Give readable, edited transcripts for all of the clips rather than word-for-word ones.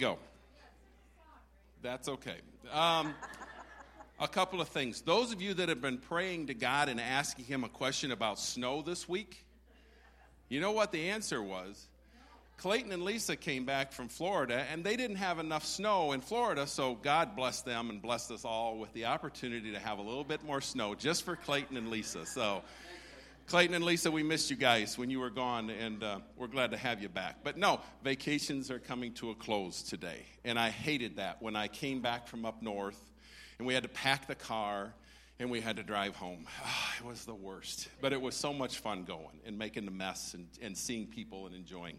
Go. That's okay. A couple of things. Those of you that have been praying to God and asking him a question about snow this week, you know what the answer was? Clayton and Lisa came back from Florida, and they didn't have enough snow in Florida, so God blessed them and blessed us all with the opportunity to have a little bit more snow just for Clayton and Lisa. So, Clayton and Lisa, we missed you guys when you were gone, and we're glad to have you back. But no, vacations are coming to a close today, and I hated that when I came back from up north, and we had to pack the car, and we had to drive home. It was the worst, but it was so much fun going and making the mess and seeing people and enjoying.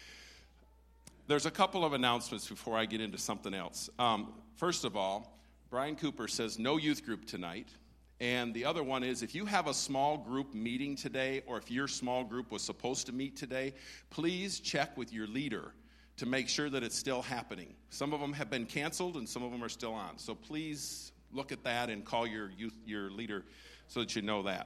There's a couple of announcements before I get into something else. First of all, Brian Cooper says no youth group tonight. And the other one is if you have a small group meeting today, or if your small group was supposed to meet today, please check with your leader to make sure that it's still happening. Some of them have been canceled and some of them are still on. So please look at that and call your leader so that you know that.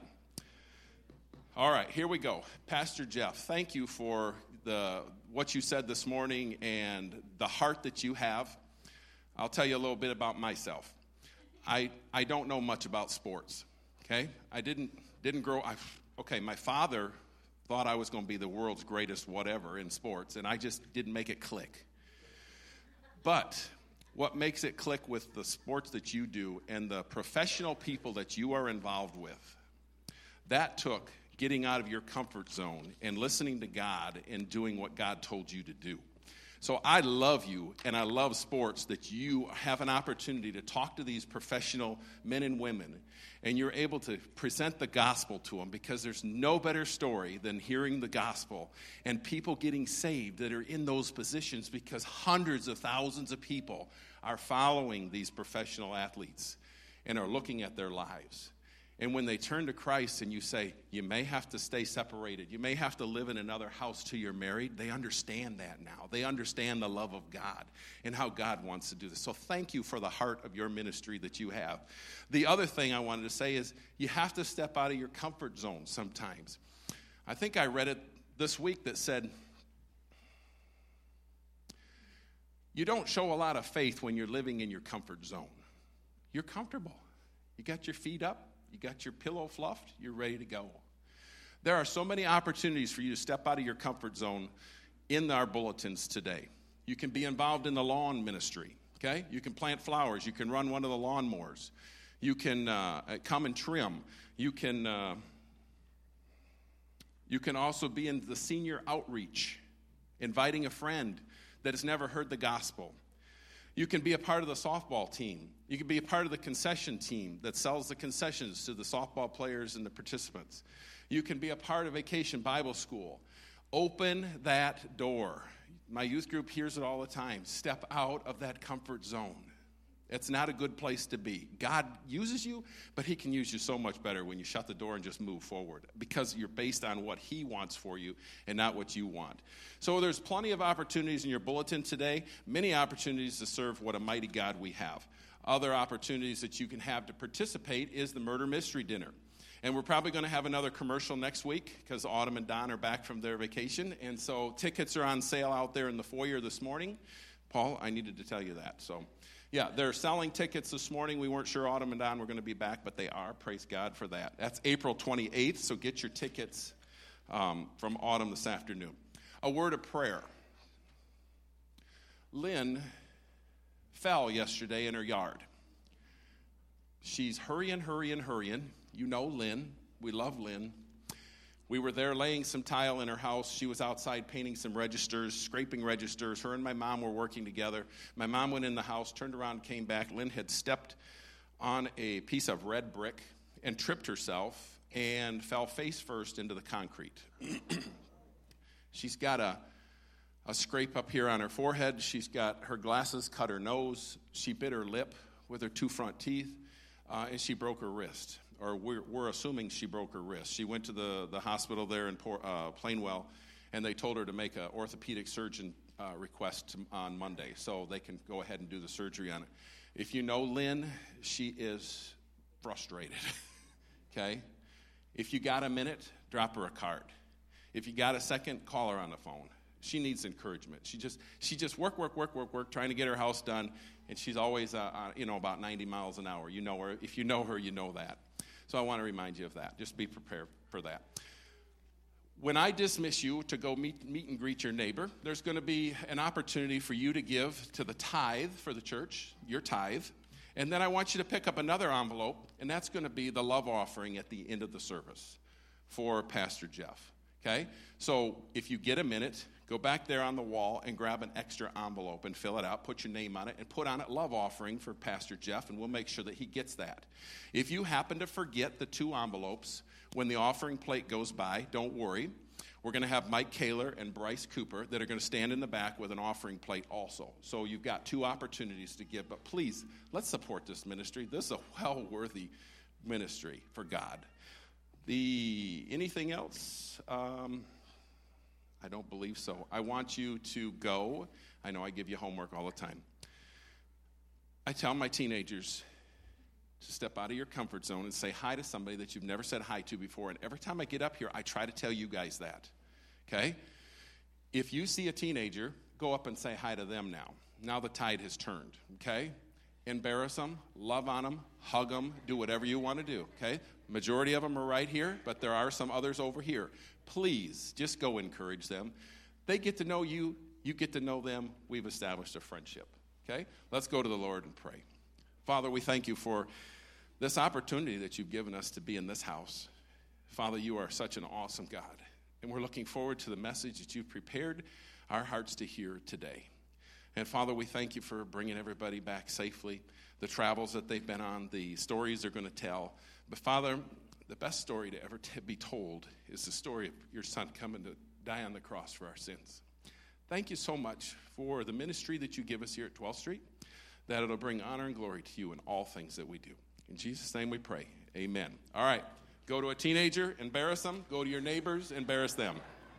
All right, here we go. Pastor Jeff, thank you for what you said this morning and the heart that you have. I'll tell you a little bit about myself. I don't know much about sports, okay? I didn't grow up. Okay, my father thought I was going to be the world's greatest whatever in sports, and I just didn't make it click. But what makes it click with the sports that you do and the professional people that you are involved with, that took getting out of your comfort zone and listening to God and doing what God told you to do. So I love you, and I love sports, that you have an opportunity to talk to these professional men and women, and you're able to present the gospel to them, because there's no better story than hearing the gospel and people getting saved that are in those positions, because hundreds of thousands of people are following these professional athletes and are looking at their lives. And when they turn to Christ and you say, you may have to stay separated, you may have to live in another house till you're married, they understand that now. They understand the love of God and how God wants to do this. So thank you for the heart of your ministry that you have. The other thing I wanted to say is you have to step out of your comfort zone sometimes. I think I read it this week that said, you don't show a lot of faith when you're living in your comfort zone. You're comfortable. You got your feet up. You got your pillow fluffed, you're ready to go. There are so many opportunities for you to step out of your comfort zone in our bulletins today. You can be involved in the lawn ministry, okay? You can plant flowers. You can run one of the lawnmowers. You can come and trim. You can also be in the senior outreach, inviting a friend that has never heard the gospel. You can be a part of the softball team. You can be a part of the concession team that sells the concessions to the softball players and the participants. You can be a part of Vacation Bible School. Open that door. My youth group hears it all the time. Step out of that comfort zone. It's not a good place to be. God uses you, but he can use you so much better when you shut the door and just move forward, because you're based on what he wants for you and not what you want. So there's plenty of opportunities in your bulletin today, many opportunities to serve what a mighty God we have. Other opportunities that you can have to participate is the Murder Mystery Dinner. And we're probably going to have another commercial next week because Autumn and Don are back from their vacation. And so tickets are on sale out there in the foyer this morning. Paul, I needed to tell you that. So, yeah, they're selling tickets this morning. We weren't sure Autumn and Don were going to be back, but they are. Praise God for that. That's April 28th, so get your tickets from Autumn this afternoon. A word of prayer. Lynn fell yesterday in her yard. She's hurrying. You know Lynn. We love Lynn. We were there laying some tile in her house. She was outside painting some registers, scraping registers. Her and my mom were working together. My mom went in the house, turned around, came back. Lynn had stepped on a piece of red brick and tripped herself and fell face first into the concrete. She's got a scrape up here on her forehead. She's got her glasses cut her nose. She bit her lip with her two front teeth, and she broke her wrist. Or we're assuming she broke her wrist. She went to the hospital there in Plainwell, and they told her to make an orthopedic surgeon request on Monday so they can go ahead and do the surgery on it. If you know Lynn, she is frustrated, okay? If you got a minute, drop her a card. If you got a second, call her on the phone. She needs encouragement. She just work, trying to get her house done, and she's always, about 90 miles an hour. You know her. If you know her, you know that. So I want to remind you of that. Just be prepared for that. When I dismiss you to go meet and greet your neighbor, there's going to be an opportunity for you to give to the tithe for the church, your tithe. And then I want you to pick up another envelope, and that's going to be the love offering at the end of the service for Pastor Jeff. Okay? So if you get a minute, go back there on the wall and grab an extra envelope and fill it out, put your name on it, and put on it love offering for Pastor Jeff, and we'll make sure that he gets that. If you happen to forget the 2 envelopes when the offering plate goes by, don't worry. We're going to have Mike Kaler and Bryce Cooper that are going to stand in the back with an offering plate also. So you've got 2 opportunities to give. But please, let's support this ministry. This is a well-worthy ministry for God. Anything else? I don't believe so. I want you to go. I know I give you homework all the time. I tell my teenagers to step out of your comfort zone and say hi to somebody that you've never said hi to before. And every time I get up here, I try to tell you guys that. Okay? If you see a teenager, go up and say hi to them now. Now the tide has turned. Okay? Embarrass them, love on them, hug them, do whatever you want to do. Okay? Majority of them are right here, but there are some others over here. Please, just go encourage them. They get to know you. You get to know them. We've established a friendship. Okay? Let's go to the Lord and pray. Father, we thank you for this opportunity that you've given us to be in this house. Father, you are such an awesome God, and we're looking forward to the message that you've prepared our hearts to hear today. And Father, we thank you for bringing everybody back safely, the travels that they've been on, the stories they're going to tell. But Father, the best story to ever be told is the story of your son coming to die on the cross for our sins. Thank you so much for the ministry that you give us here at 12th Street, that it'll bring honor and glory to you in all things that we do. In Jesus' name we pray. Amen. All right. Go to a teenager, embarrass them. Go to your neighbors, embarrass them.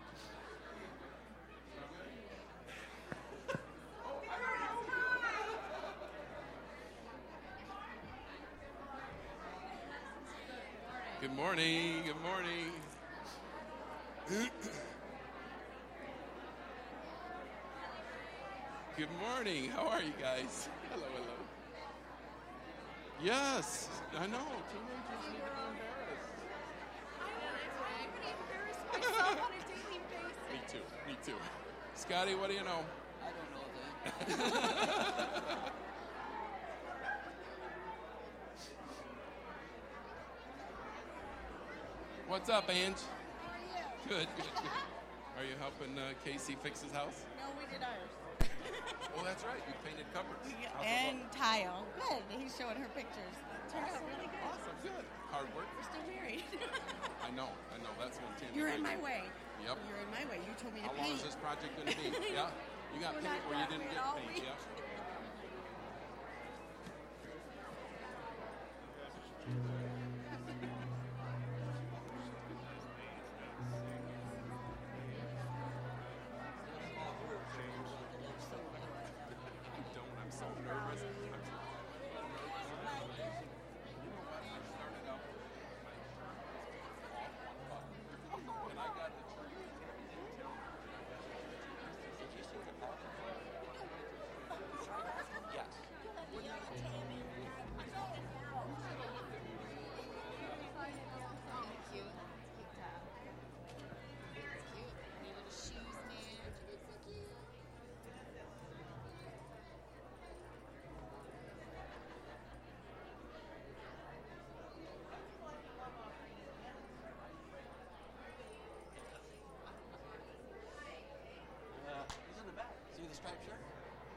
Good morning. Good morning. Good morning. How are you guys? Hello, hello. Yes, I know. Teenagers need to be embarrassed. I embarrass myself on a daily basis. Me too. Scotty, what do you know? I don't know that. What's up, Ange? How are you? Good. Are you helping Casey fix his house? No, we did ours. Oh, that's right. You painted cupboards. How's it And look? tile. Good. He's showing her pictures. Turned out really good. Awesome. Good. Hard work. We're still married. I know. That's one thing. You're in my way. Yep. You're in my way. You told me to How long paint. is this project going to be? Yeah. You got We're paint not or you happy didn't at get all. paint. Yeah. I'm so nervous. And I got the tree. Yes. He's in the back. See the striped shirt?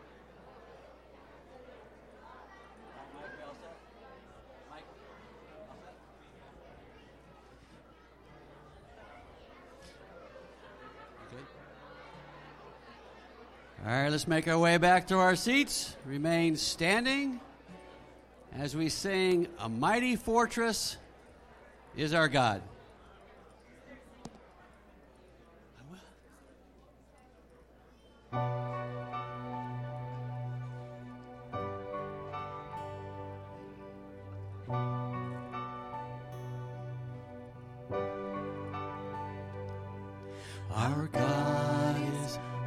Mike, you all set? Mike, all set? Okay. All right, let's make our way back to our seats. Remain standing as we sing "A Mighty Fortress is Our God." Our God is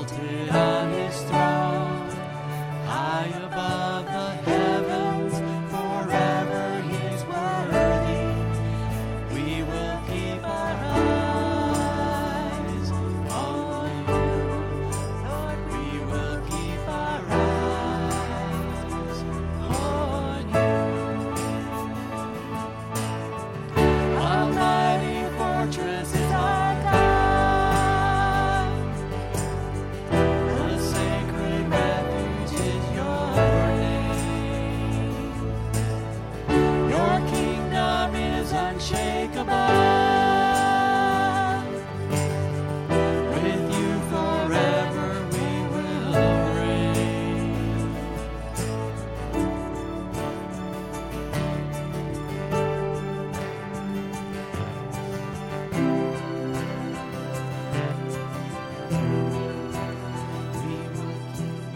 Seated on his throne, high above the heavens, forever he's worthy. We will keep our eyes on you, Lord. We will keep our eyes on you. Almighty fortress is our God. The sacred refuge is your name. Your kingdom is unshakable. With you forever we will reign. We will keep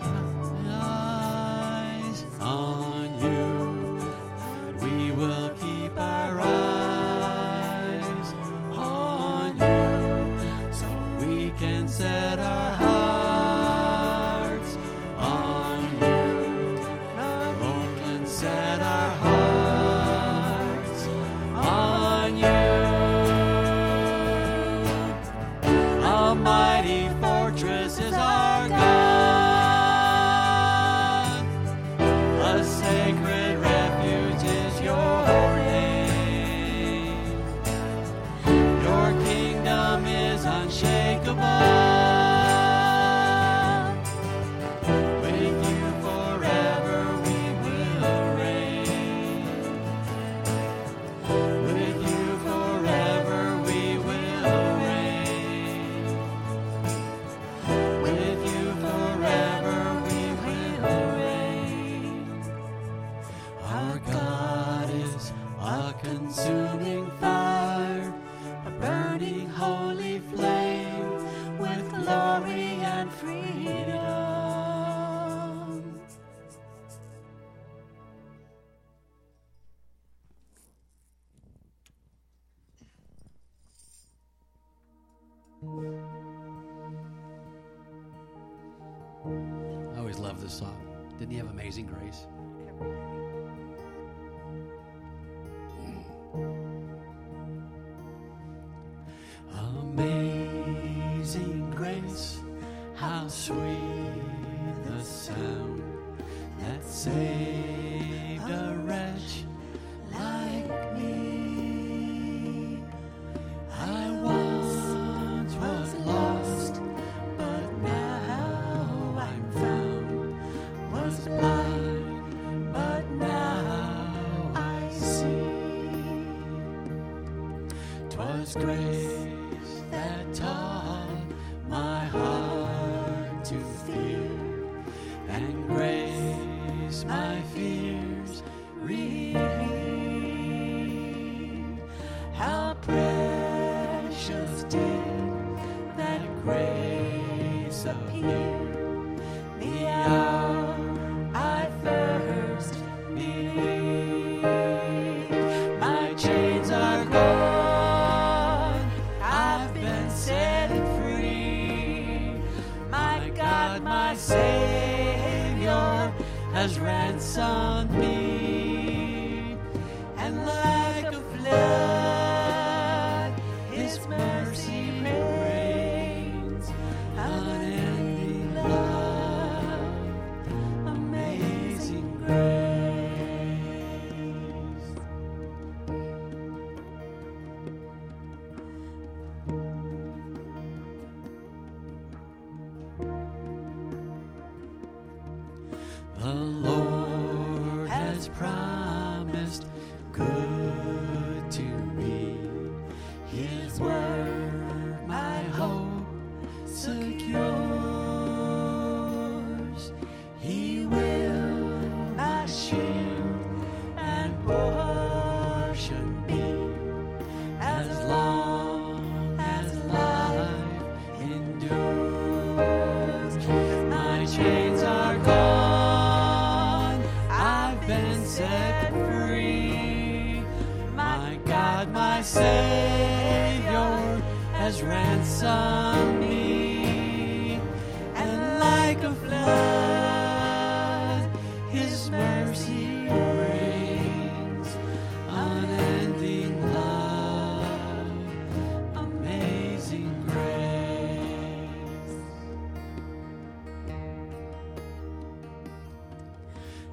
eyes on you. We will keep our eyes on you, so we can set our hearts on you. Lord, can set our hearts on you. Almighty fortress is our God. A sacred refuge is your name. Your kingdom is unshakable. With you forever we will reign. With you forever we will reign. With you forever we will reign. Our God is a consuming fire, a burning holy flame with glory and freedom. I always loved this song. Didn't he have Amazing Grace? Amazing grace, how sweet the sound that saved a wretch like me. I once was lost, but now I'm found. Was blind, but now I see. 'Twas grace that taught my heart to fear, and grace my fears relieved. How precious did that grace appear the hour I first believed. My chains are gone, I've been set free. My God, my Savior has ransomed me, and like a flood, His mercy reigns. Unending love, amazing grace. The Lord has promised good to me. His word my hope secures. He will my shield and portion be, as long as life endures. My chains are gone, I've been set free. My God, my Savior has ransomed me,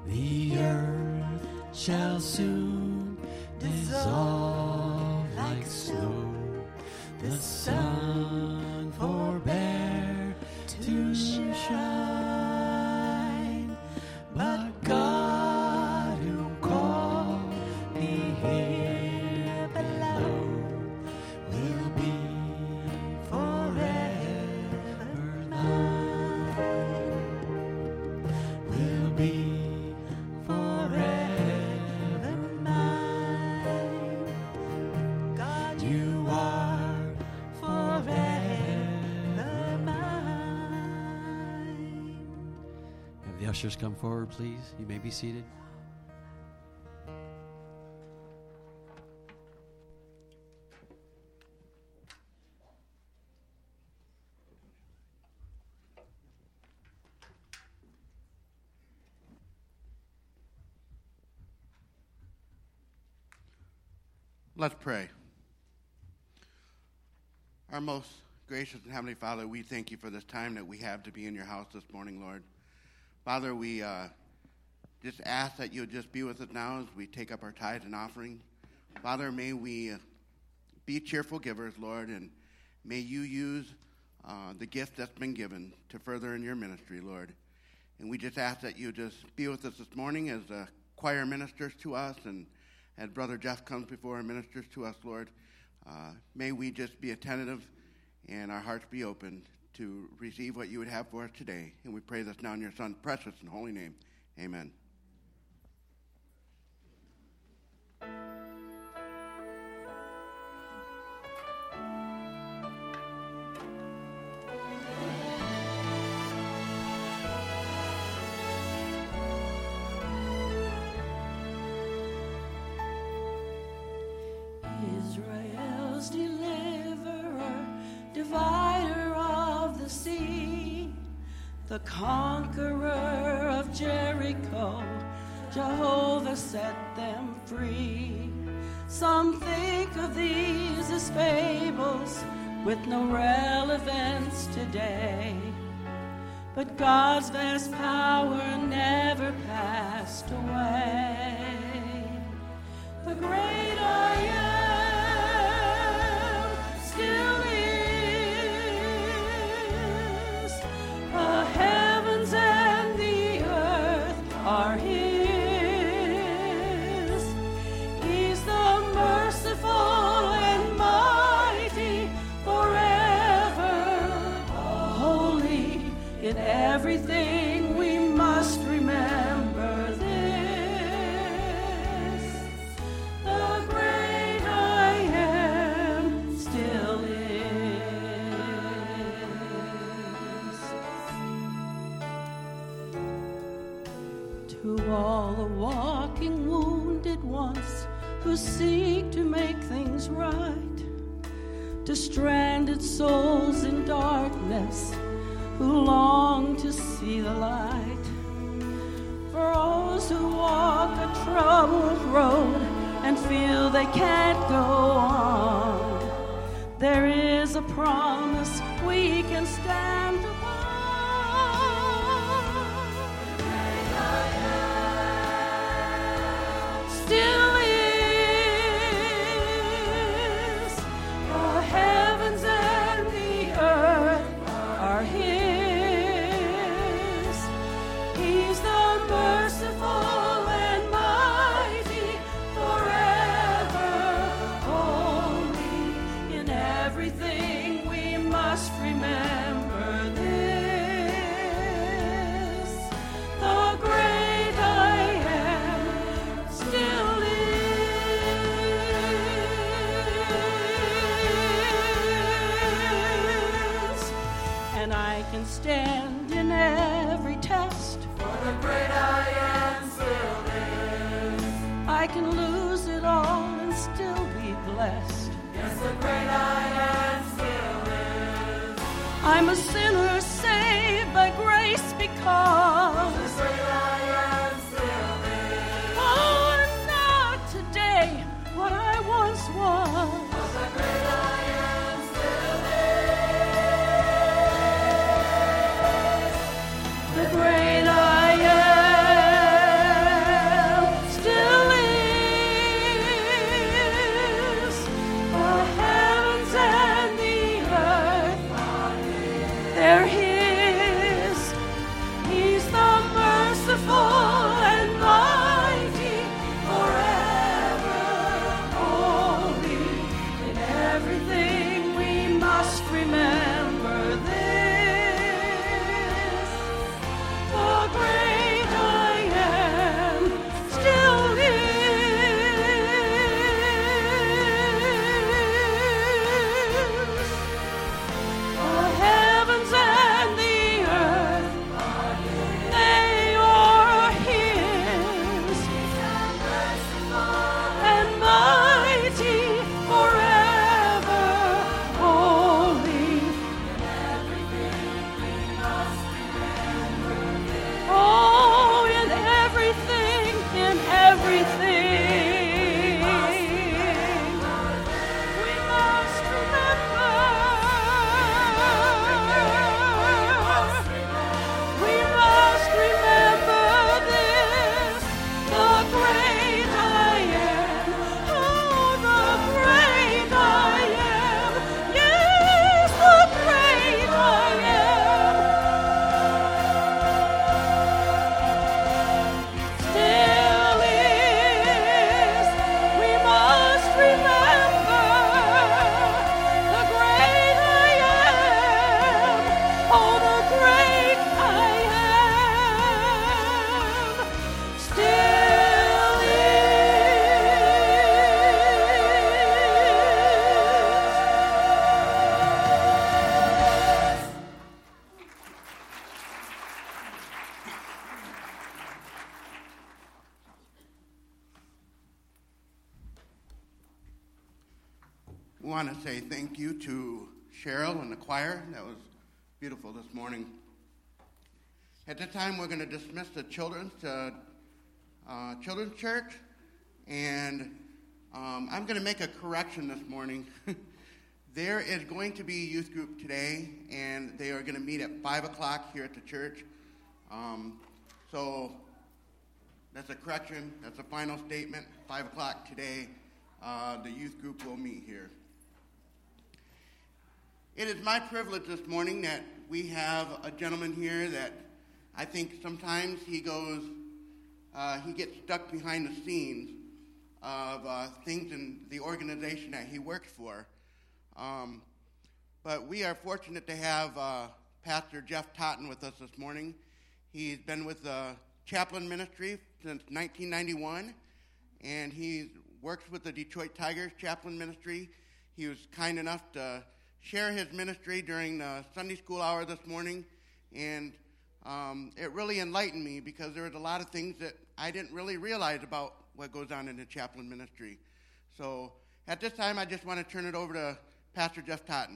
The earth shall soon dissolve like snow. The sun forbear to shine, but God who called me here below will be forever mine. Will be forever mine. God, you are forever mine. Have the ushers come forward, please. You may be seated. Let's pray. Our most gracious and Heavenly Father, we thank you for this time that we have to be in your house this morning, Lord. Father, we just ask that you would just be with us now as we take up our tithe and offering. Father, may we be cheerful givers, Lord, and may you use the gift that's been given to further in your ministry, Lord. And we just ask that you just be with us this morning as the choir ministers to us and as Brother Jeff comes before and ministers to us, Lord. May we just be attentive and our hearts be open to receive what you would have for us today. And we pray this now in your Son's precious and holy name. Amen. Israel's deliverer, divider of the sea, the conqueror of Jericho, Jehovah set them free. Some think of these as fables with no relevance today, but God's vast power never passed away. The great I am still is. The heavens and the earth are his. He's the merciful and mighty forever. Holy in everything, we must remember this. The great I am still is. To all the walking wounded ones who seek to make things right, to stranded souls in darkness who long to see the light, for those who walk a troubled road and feel they can't go on, there is a promise we can stand upon. Still is. The heavens and the earth are his. He's the merciful and mighty forever. Holy in everything, we must remember this. The great I am still is. And I can stand in every test. For the great I am still is. I can lose it all and still be blessed. Yes, the great I am still is. I'm a sinner saved by grace because the great I am still is. Oh, I'm not today what I once was. The great I am still is. The great I am We want to say thank you to Cheryl and the choir. That was beautiful this morning. At this time, we're going to dismiss the children's church, and I'm going to make a correction this morning. There is going to be a youth group today, and they are going to meet at 5 o'clock here at the church. So that's a correction. That's a final statement. 5 o'clock today, the youth group will meet here. It is my privilege this morning that we have a gentleman here that I think sometimes he gets stuck behind the scenes of things in the organization that he works for. But we are fortunate to have Pastor Jeff Totten with us this morning. He's been with the chaplain ministry since 1991, and he works with the Detroit Tigers chaplain ministry. He was kind enough to share his ministry during the Sunday school hour this morning, and it really enlightened me because there was a lot of things that I didn't really realize about what goes on in the chaplain ministry. So at this time, I just want to turn it over to Pastor Jeff Totten.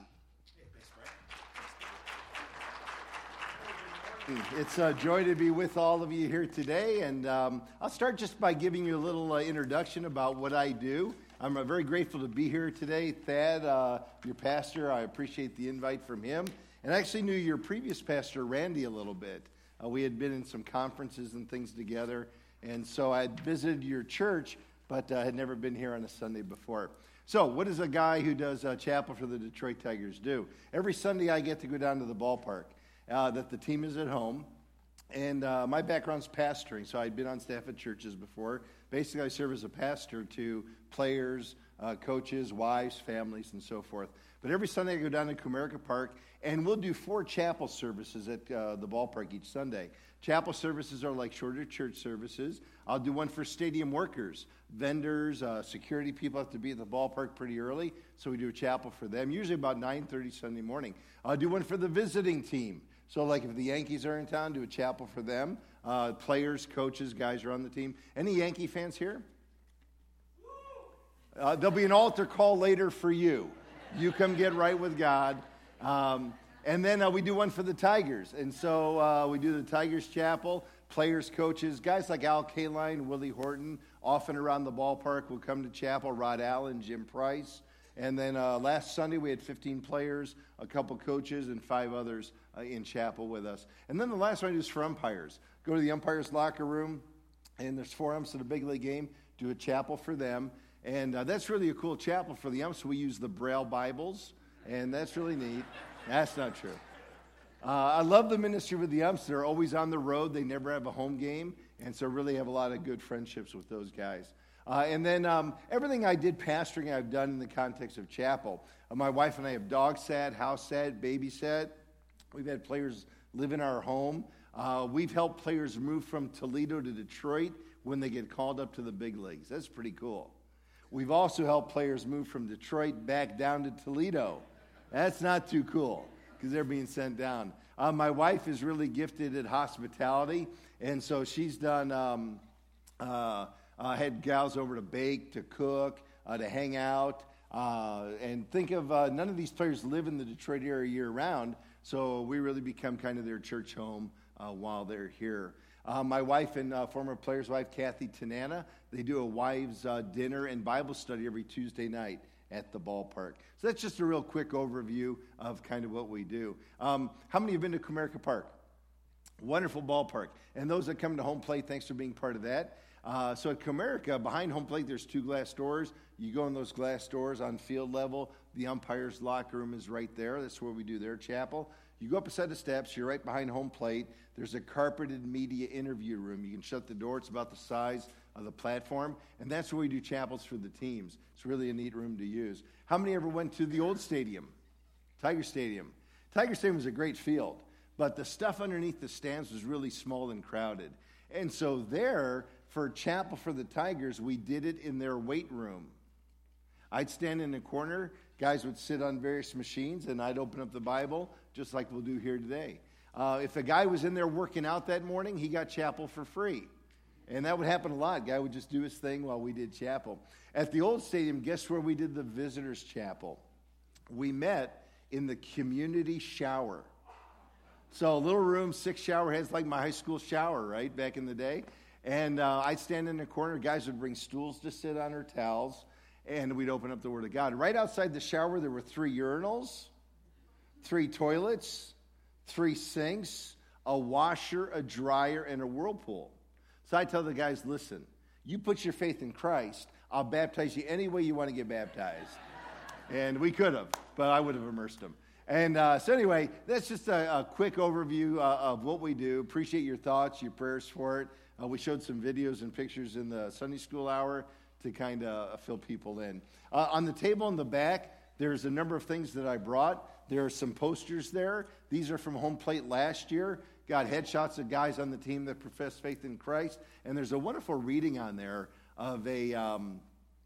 It's a joy to be with all of you here today, and I'll start just by giving you a little introduction about what I do. I'm very grateful to be here today. Thad, your pastor, I appreciate the invite from him. And I actually knew your previous pastor, Randy, a little bit. We had been in some conferences and things together, and so I had visited your church, but had never been here on a Sunday before. So what does a guy who does chapel for the Detroit Tigers do? Every Sunday I get to go down to the ballpark. That the team is at home, and my background's pastoring, so I'd been on staff at churches before. Basically, I serve as a pastor to players, coaches, wives, families, and so forth. But every Sunday I go down to Comerica Park, and we'll do 4 chapel services at the ballpark each Sunday. Chapel services are like shorter church services. I'll do one for stadium workers, vendors, security people have to be at the ballpark pretty early, so we do a chapel for them, usually about 9:30 Sunday morning. I'll do one for the visiting team. So like if the Yankees are in town, do a chapel for them. Players, coaches, guys are on the team. Any Yankee fans here? There'll be an altar call later for you. You come get right with God. And then we do one for the Tigers. And so we do the Tigers chapel, players, coaches, guys like Al Kaline, Willie Horton, often around the ballpark will come to chapel, Rod Allen, Jim Price. And then last Sunday we had 15 players, a couple coaches, and 5 others in chapel with us. And then the last one is for umpires. Go to the umpires' locker room, and there's 4 umps at a big league game. Do a chapel for them. And that's really a cool chapel for the umps. We use the Braille Bibles, and that's really neat. That's not true. I love the ministry with the umps. They're always on the road. They never have a home game, and so really have a lot of good friendships with those guys. And then everything I did pastoring, I've done in the context of chapel. My wife and I have dog sat, house sat, baby sat. We've had players live in our home. We've helped players move from Toledo to Detroit when they get called up to the big leagues. That's pretty cool. We've also helped players move from Detroit back down to Toledo. That's not too cool because they're being sent down. My wife is really gifted at hospitality, and so she's done had gals over to bake, to cook, to hang out. And think of none of these players live in the Detroit area year-round, so we really become kind of their church home while they're here. My wife and former player's wife, Kathy Tanana, they do a wives' dinner and Bible study every Tuesday night at the ballpark. So that's just a real quick overview of kind of what we do. How many have been to Comerica Park? Wonderful ballpark. And those that come to home plate, thanks for being part of that. So at Comerica, behind home plate, there's 2 glass doors. You go in those glass doors on field level. The umpire's locker room is right there. That's where we do their chapel. You go up a set of steps. You're right behind home plate. There's a carpeted media interview room. You can shut the door. It's about the size of the platform. And that's where we do chapels for the teams. It's really a neat room to use. How many ever went to the old stadium? Tiger Stadium. Tiger Stadium was a great field, but the stuff underneath the stands was really small and crowded. And so there, for chapel for the Tigers, we did it in their weight room. I'd stand in the corner. Guys would sit on various machines, and I'd open up the Bible, just like we'll do here today. If a guy was in there working out that morning, he got chapel for free. And that would happen a lot. Guy would just do his thing while we did chapel. At the old stadium, guess where we did the visitors' chapel? We met in the community shower. So a little room, 6 shower heads, like my high school shower, right, back in the day. And I'd stand in the corner. Guys would bring stools to sit on or towels, and we'd open up the Word of God. Right outside the shower, there were 3 urinals, 3 toilets, 3 sinks, a washer, a dryer, and a whirlpool. So I tell the guys, listen, you put your faith in Christ, I'll baptize you any way you want to get baptized. And we could have, but I would have immersed them. And so anyway, that's just a quick overview of what we do. Appreciate your thoughts, your prayers for it. We showed some videos and pictures in the Sunday school hour to kind of fill people in. On the table in the back, there's a number of things that I brought. There are some posters there. These are from Home Plate last year. Got headshots of guys on the team that profess faith in Christ. And there's a wonderful reading on there of an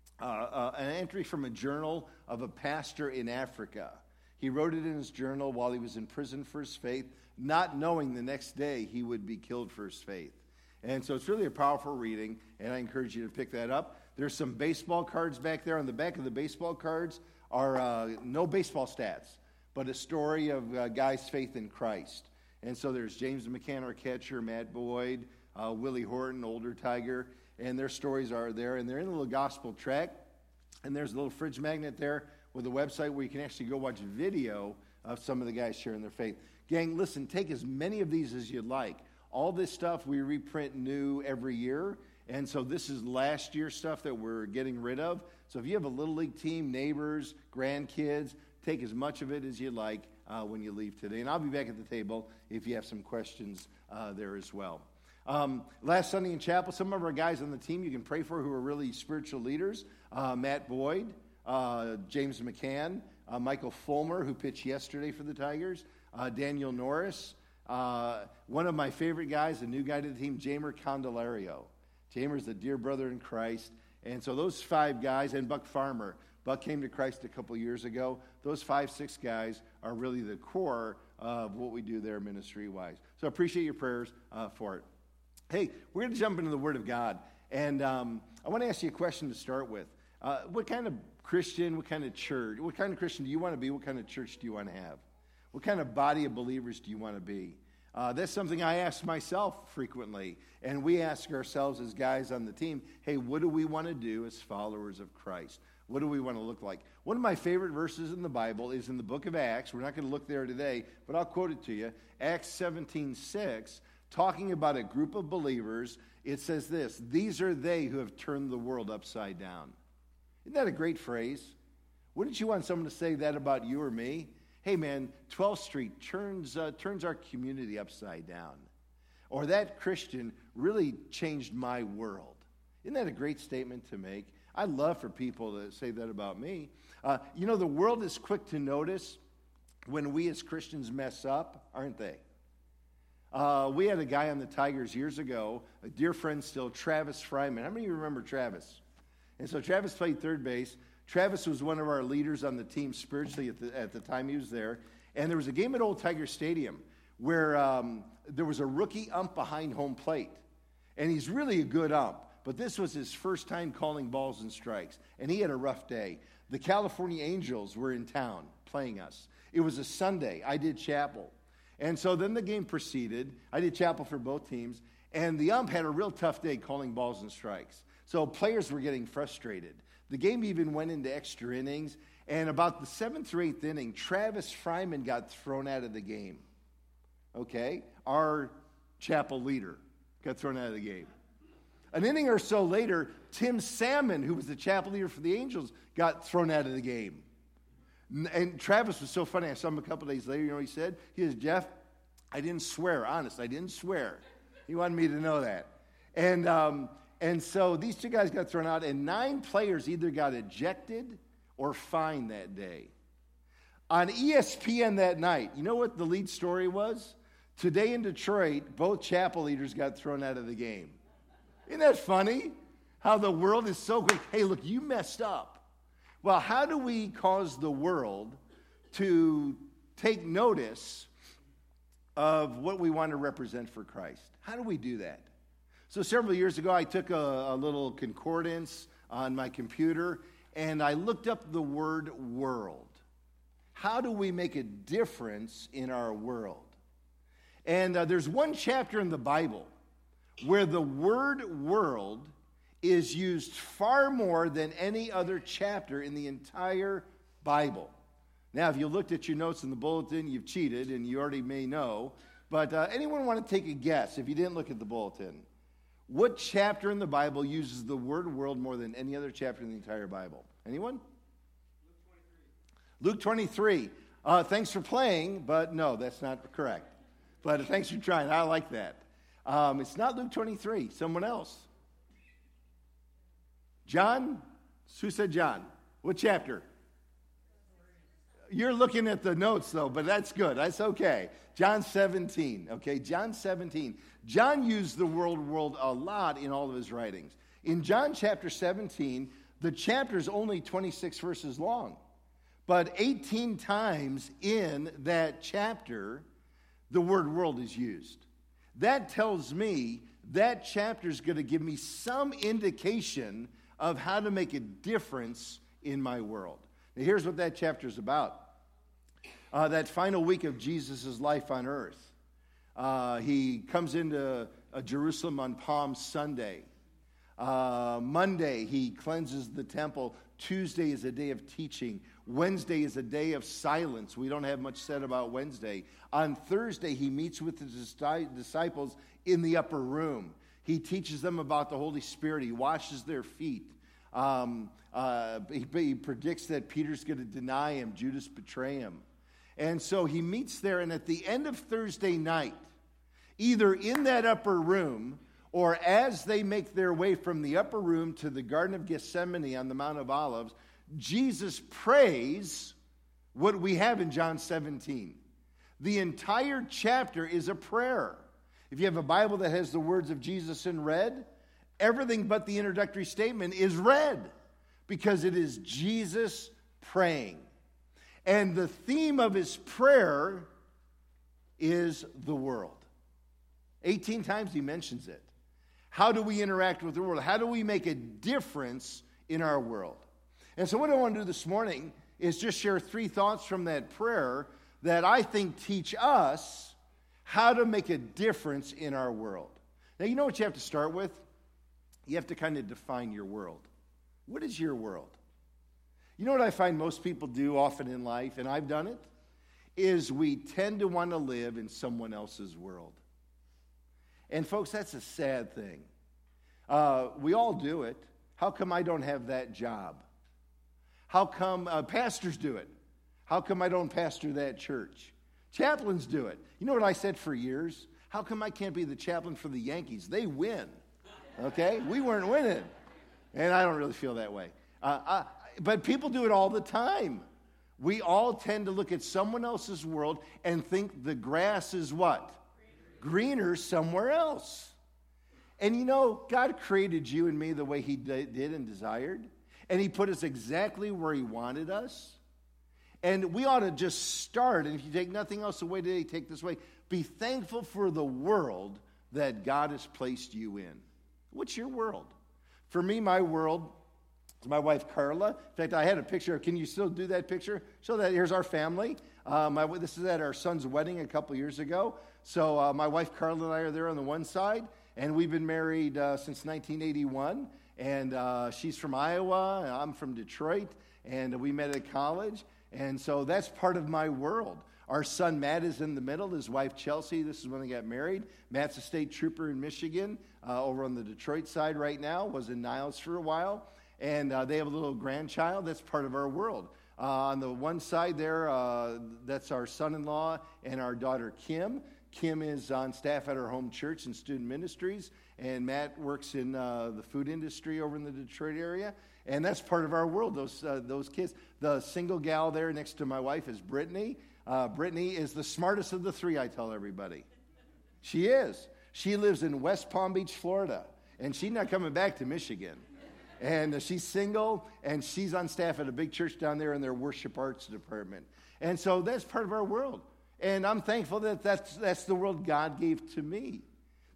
entry from a journal of a pastor in Africa. He wrote it in his journal while he was in prison for his faith, not knowing the next day he would be killed for his faith. And so it's really a powerful reading, and I encourage you to pick that up. There's some baseball cards back there. On the back of the baseball cards are no baseball stats, but a story of a guy's faith in Christ. And so there's James McCann, our catcher, Matt Boyd, Willie Horton, older Tiger, and their stories are there. And they're in a little gospel tract. And there's a little fridge magnet there with a website where you can actually go watch video of some of the guys sharing their faith. Gang, listen, take as many of these as you'd like. All this stuff we reprint new every year. And so this is last year's stuff that we're getting rid of. So if you have a Little League team, neighbors, grandkids, take as much of it as you like when you leave today. And I'll be back at the table if you have some questions there as well. Last Sunday in chapel, some of our guys on the team you can pray for who are really spiritual leaders. Matt Boyd, James McCann, Michael Fulmer, who pitched yesterday for the Tigers, Daniel Norris. One of my favorite guys, a new guy to the team, Jamer Candelario. Jamer's a dear brother in Christ. And so those 5 guys, and Buck Farmer. Buck came to Christ a couple years ago. Those 5-6 guys are really the core of what we do there ministry-wise. So I appreciate your prayers for it. Hey, we're going to jump into the Word of God. And I want to ask you a question to start with. What kind of Christian, what kind of church, what kind of Christian do you want to be? What kind of church do you want to have? What kind of body of believers do you want to be? That's something I ask myself frequently. And we ask ourselves as guys on the team, hey, what do we want to do as followers of Christ? What do we want to look like? One of my favorite verses in the Bible is in the book of Acts. We're not going to look there today, but I'll quote it to you. Acts 17:6, talking about a group of believers, it says this: these are they who have turned the world upside down. Isn't that a great phrase? Wouldn't you want someone to say that about you or me? Hey man, 12th Street turns our community upside down. Or that Christian really changed my world. Isn't that a great statement to make? I'd love for people to say that about me. The world is quick to notice when we as Christians mess up, aren't they? We had a guy on the Tigers years ago, a dear friend still, Travis Fryman. How many of you remember Travis? And so Travis played third base. Travis was one of our leaders on the team spiritually at the time he was there. And there was a game at Old Tiger Stadium where there was a rookie ump behind home plate. And he's really a good ump. But this was his first time calling balls and strikes. And he had a rough day. The California Angels were in town playing us. It was a Sunday. I did chapel. And so then the game proceeded. I did chapel for both teams. And the ump had a real tough day calling balls and strikes. So players were getting frustrated. The game even went into extra innings. And about the 7th or 8th inning, Travis Fryman got thrown out of the game. Okay? Our chapel leader got thrown out of the game. An inning or so later, Tim Salmon, who was the chapel leader for the Angels, got thrown out of the game. And Travis was so funny. I saw him a couple days later. You know what he said? He says, Jeff, I didn't swear. Honest, I didn't swear. He wanted me to know that. And so these 2 guys got thrown out, and 9 players either got ejected or fined that day. On ESPN that night, you know what the lead story was? Today in Detroit, both chapel leaders got thrown out of the game. Isn't that funny? How the world is so quick. Hey, look, you messed up. Well, how do we cause the world to take notice of what we want to represent for Christ? How do we do that? So several years ago, I took a little concordance on my computer, and I looked up the word world. How do we make a difference in our world? And there's one chapter in the Bible where the word world is used far more than any other chapter in the entire Bible. Now, if you looked at your notes in the bulletin, you've cheated, and you already may know. But anyone want to take a guess, if you didn't look at the bulletin? What chapter in the Bible uses the word world more than any other chapter in the entire Bible? Anyone? Luke 23. Thanks for playing, but no, that's not correct. But thanks for trying. I like that. It's not Luke 23. Someone else. John? Who said John? What chapter? You're looking at the notes, though, but that's good. That's okay. John 17. Okay, John 17. John used the word world a lot in all of his writings. In John chapter 17, the chapter is only 26 verses long. But 18 times in that chapter, the word world is used. That tells me that chapter is going to give me some indication of how to make a difference in my world. Now, here's what that chapter is about. That final week of Jesus' life on earth. He comes into Jerusalem on Palm Sunday. Monday, he cleanses the temple. Tuesday is a day of teaching. Wednesday is a day of silence. We don't have much said about Wednesday. On Thursday, he meets with his disciples in the upper room. He teaches them about the Holy Spirit. He washes their feet. He predicts that Peter's going to deny him, Judas betray him. And so he meets there, and at the end of Thursday night, either in that upper room or as they make their way from the upper room to the Garden of Gethsemane on the Mount of Olives, Jesus prays what we have in John 17. The entire chapter is a prayer. If you have a Bible that has the words of Jesus in red, everything but the introductory statement is red because it is Jesus praying. And the theme of his prayer is the world. 18 times he mentions it. How do we interact with the world? How do we make a difference in our world? And so what I want to do this morning is just share 3 thoughts from that prayer that I think teach us how to make a difference in our world. Now, you know what you have to start with? You have to kind of define your world. What is your world? You know what I find most people do often in life, and I've done it, is we tend to want to live in someone else's world. And folks, that's a sad thing. We all do it. How come I don't have that job? How come pastors do it? How come I don't pastor that church? Chaplains do it. You know what I said for years? How come I can't be the chaplain for the Yankees? They win. Okay? We weren't winning. And I don't really feel that way. But people do it all the time. We all tend to look at someone else's world and think the grass is what? Greener somewhere else. And you know, God created you and me the way he did and desired. And he put us exactly where he wanted us. And we ought to just start, and if you take nothing else away today, take this away. Be thankful for the world that God has placed you in. What's your world? For me, my world is my wife, Carla. In fact, I had a picture. Can you still do that picture? Show that. Here's our family. This is at our son's wedding a couple years ago. So my wife, Carla, and I are there on the one side, and we've been married since 1981. And she's from Iowa, and I'm from Detroit, and we met at college. And so that's part of my world. Our son, Matt, is in the middle. His wife, Chelsea, this is when they got married. Matt's a state trooper in Michigan, over on the Detroit side right now, was in Niles for a while. And they have a little grandchild. That's part of our world. On the one side there, that's our son-in-law and our daughter, Kim. Kim is on staff at our home church and student ministries. And Matt works in the food industry over in the Detroit area. And that's part of our world, those kids. The single gal there next to my wife is Brittany. Brittany is the smartest of the 3, I tell everybody. She is. She lives in West Palm Beach, Florida. And she's not coming back to Michigan. And she's single, and she's on staff at a big church down there in their worship arts department. And so that's part of our world. And I'm thankful that that's the world God gave to me.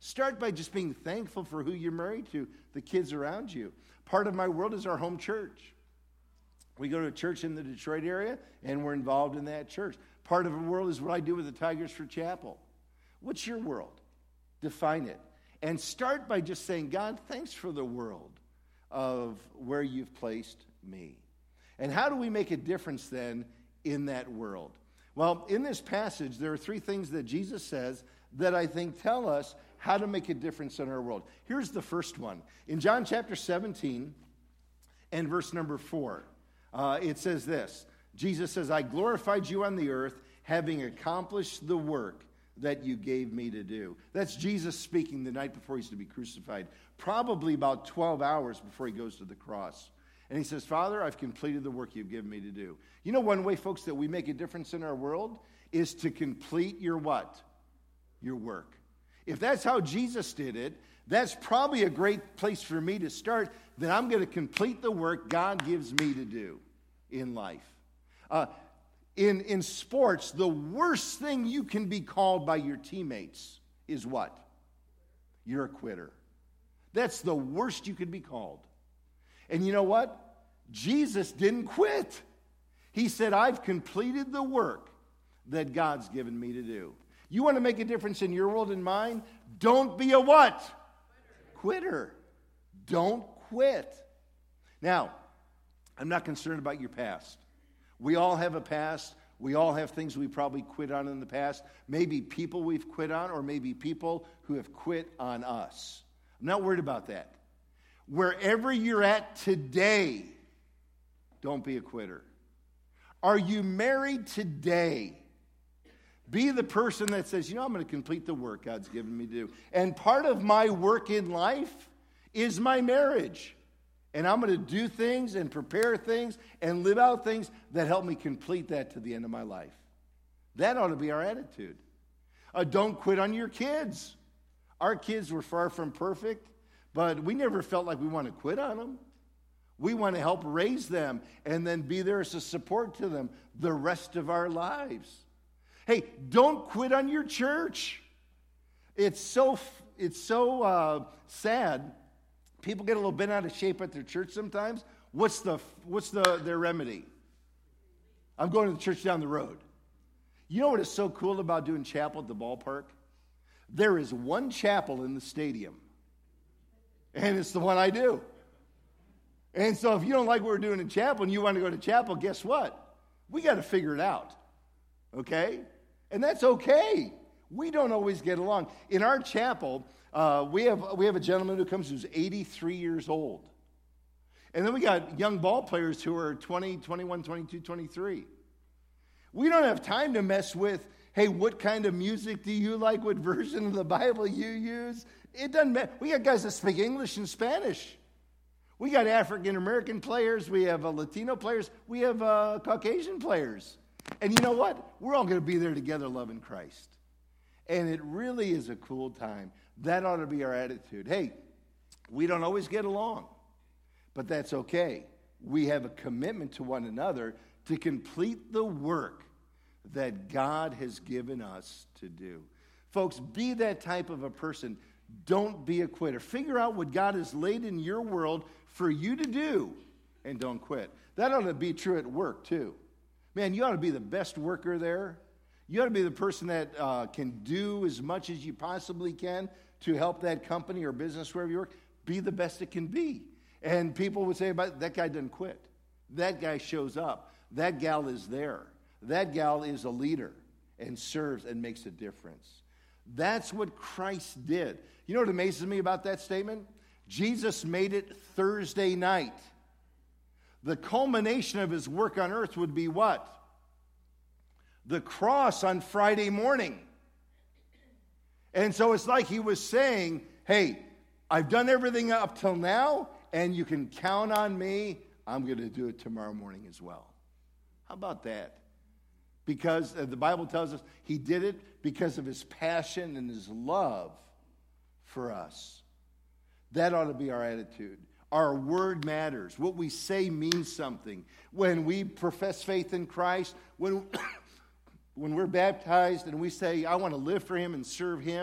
Start by just being thankful for who you're married to, the kids around you. Part of my world is our home church. We go to a church in the Detroit area, and we're involved in that church. Part of our world is what I do with the Tigers for Chapel. What's your world? Define it. And start by just saying, God, thanks for the world of where you've placed me. And how do we make a difference then in that world? Well, in this passage, there are three things that Jesus says that I think tell us how to make a difference in our world. Here's the first one. In John chapter 17 and verse number 4, it says this. Jesus says, I glorified you on the earth, having accomplished the work that you gave me to do. That's Jesus speaking the night before he's to be crucified, probably about 12 hours before he goes to the cross. And he says, Father, I've completed the work you've given me to do. You know one way, folks, that we make a difference in our world is to complete your what? Your work. If that's how Jesus did it, that's probably a great place for me to start, that I'm going to complete the work God gives me to do in life. In sports, the worst thing you can be called by your teammates is what? You're a quitter. That's the worst you could be called. And you know what? Jesus didn't quit. He said, I've completed the work that God's given me to do. You want to make a difference in your world and mine? Don't be a what? Quitter. Don't quit. Now, I'm not concerned about your past. We all have a past. We all have things we probably quit on in the past. Maybe people we've quit on, or maybe people who have quit on us. I'm not worried about that. Wherever you're at today, don't be a quitter. Are you married today? Be the person that says, I'm going to complete the work God's given me to do. And part of my work in life is my marriage. And I'm going to do things and prepare things and live out things that help me complete that to the end of my life. That ought to be our attitude. Don't quit on your kids. Our kids were far from perfect, but we never felt like we want to quit on them. We want to help raise them and then be there as a support to them the rest of our lives. Hey, don't quit on your church. It's so sad. People get a little bent out of shape at their church sometimes. What's their remedy? I'm going to the church down the road. You know what is so cool about doing chapel at the ballpark? There is one chapel in the stadium, and it's the one I do. And so if you don't like what we're doing in chapel and you want to go to chapel, guess what? We got to figure it out, okay? And that's okay. We don't always get along. In our chapel, we have a gentleman who comes who's 83 years old. And then we got young ball players who are 20, 21, 22, 23. We don't have time to mess with, hey, what kind of music do you like? What version of the Bible you use? It doesn't matter. We got guys that speak English and Spanish. We got African-American players. We have Latino players. We have Caucasian players. And you know what? We're all going to be there together loving Christ. And it really is a cool time. That ought to be our attitude. Hey, we don't always get along, but that's okay. We have a commitment to one another to complete the work that God has given us to do. Folks, be that type of a person. Don't be a quitter. Figure out what God has laid in your world for you to do, and don't quit. That ought to be true at work, too. Man, you ought to be the best worker there. You ought to be the person that can do as much as you possibly can to help that company or business wherever you work. Be the best it can be. And people would say, but that guy doesn't quit. That guy shows up. That gal is there. That gal is a leader and serves and makes a difference. That's what Christ did. You know what amazes me about that statement? Jesus made it Thursday night. The culmination of his work on earth would be what? The cross on Friday morning. And so it's like he was saying, hey, I've done everything up till now, and you can count on me. I'm going to do it tomorrow morning as well. How about that? Because the Bible tells us he did it because of his passion and his love for us. That ought to be our attitude. Our word matters. What we say means something. When we profess faith in Christ, when we're baptized and we say, I want to live for him and serve him,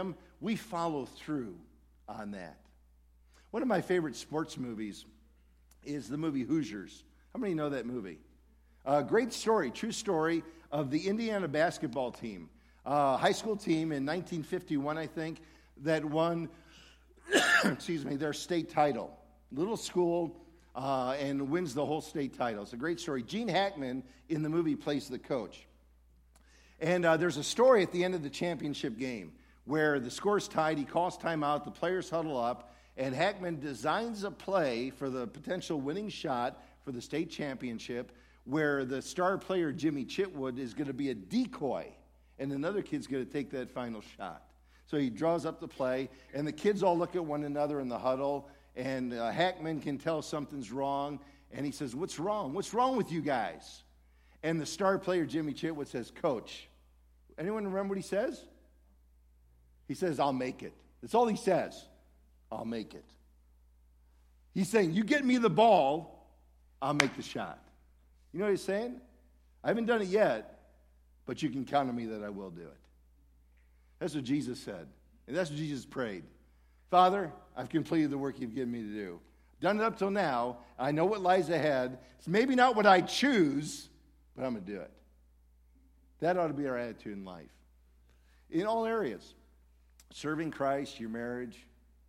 we follow through on that. One of my favorite sports movies is the movie Hoosiers. How many know that movie? Great story, true story of the Indiana basketball team, high school team in 1951, I think, that won, their state title. Little school, and wins the whole state title. It's a great story. Gene Hackman in the movie plays the coach. And there's a story at the end of the championship game where the score's tied, he calls timeout, the players huddle up, and Hackman designs a play for the potential winning shot for the state championship where the star player, Jimmy Chitwood, is going to be a decoy, and another kid's going to take that final shot. So he draws up the play, and the kids all look at one another in the huddle, and Hackman can tell something's wrong, and he says, "What's wrong? What's wrong with you guys?" And the star player, Jimmy Chitwood, says, "Coach." Anyone remember what he says? He says, "I'll make it." That's all he says. "I'll make it." He's saying, "You get me the ball, I'll make the shot." You know what he's saying? I haven't done it yet, but you can count on me that I will do it. That's what Jesus said. And that's what Jesus prayed. "Father, I've completed the work you've given me to do. Done it up till now. I know what lies ahead. It's maybe not what I choose, but I'm going to do it." That ought to be our attitude in life. In all areas. Serving Christ, your marriage.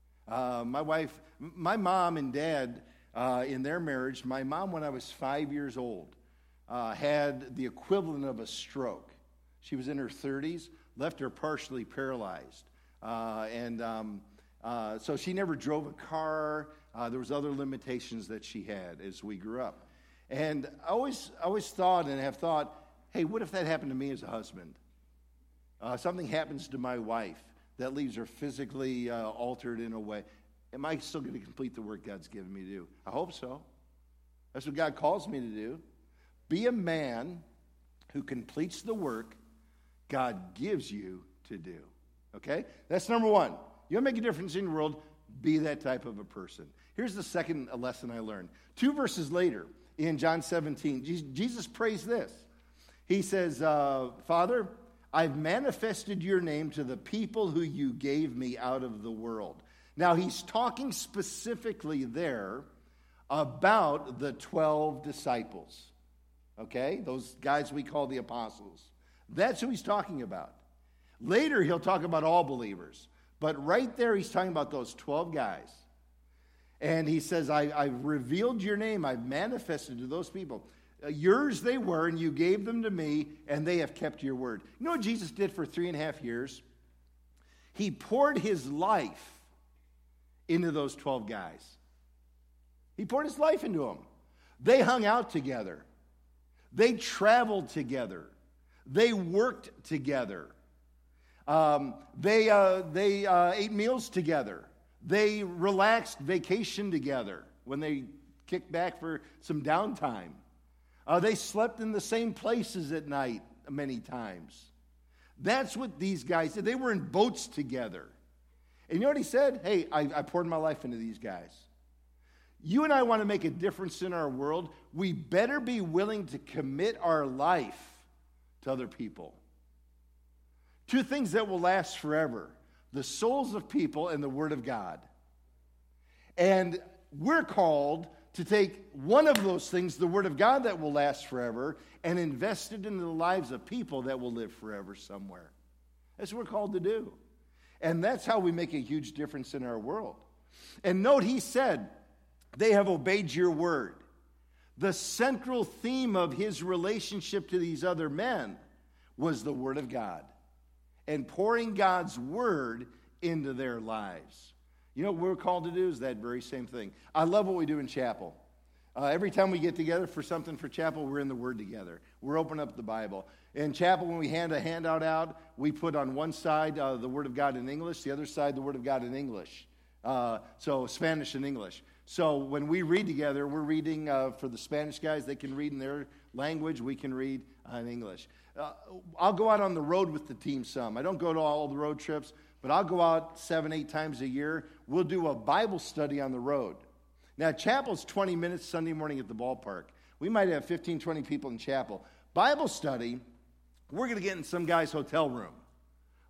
My mom and dad, in their marriage, my mom, when I was 5 years old, had the equivalent of a stroke. She was in her 30s, left her partially paralyzed. So she never drove a car. There was other limitations that she had as we grew up. And I always thought and have thought, hey, what if that happened to me as a husband? Something happens to my wife that leaves her physically altered in a way. Am I still going to complete the work God's given me to do? I hope so. That's what God calls me to do. Be a man who completes the work God gives you to do. Okay? That's number one. You want to make a difference in the world, be that type of a person. Here's the second lesson I learned. 2 verses later, in John 17, Jesus prays this. He says, "Father, I've manifested your name to the people who you gave me out of the world." Now, he's talking specifically there about the 12 disciples. Okay? Those guys we call the apostles. That's who he's talking about. Later, he'll talk about all believers. But right there, he's talking about those 12 guys. And he says, I've revealed your name. I've manifested to those people. Yours they were, and you gave them to me, and they have kept your word. You know what Jesus did for 3.5 years? He poured his life into those 12 guys. He poured his life into them. They hung out together. They traveled together. They worked together. They ate meals together. They relaxed, vacationed together when they kicked back for some downtime. They slept in the same places at night many times. That's what these guys did. They were in boats together. And you know what he said? Hey, I poured my life into these guys. You and I want to make a difference in our world. We better be willing to commit our life to other people. 2 things that will last forever: the souls of people and the Word of God. And we're called to take one of those things, the Word of God that will last forever, and invest it in the lives of people that will live forever somewhere. That's what we're called to do. And that's how we make a huge difference in our world. And note, he said, they have obeyed your word. The central theme of his relationship to these other men was the Word of God and pouring God's word into their lives. You know what we're called to do is that very same thing. I love what we do in chapel. Every time we get together for something for chapel, we're in the Word together. We're opening up the Bible. In chapel, when we hand a handout out, we put on one side the Word of God in English, the other side the Word of God in English. So Spanish and English. So when we read together, we're reading for the Spanish guys. They can read in their language. We can read in English. I'll go out on the road with the team some. I don't go to all the road trips, but I'll go out 7-8 times a year. We'll do a Bible study on the road. Now, chapel's 20 minutes Sunday morning at the ballpark. We might have 15, 20 people in chapel. Bible study, we're going to get in some guy's hotel room.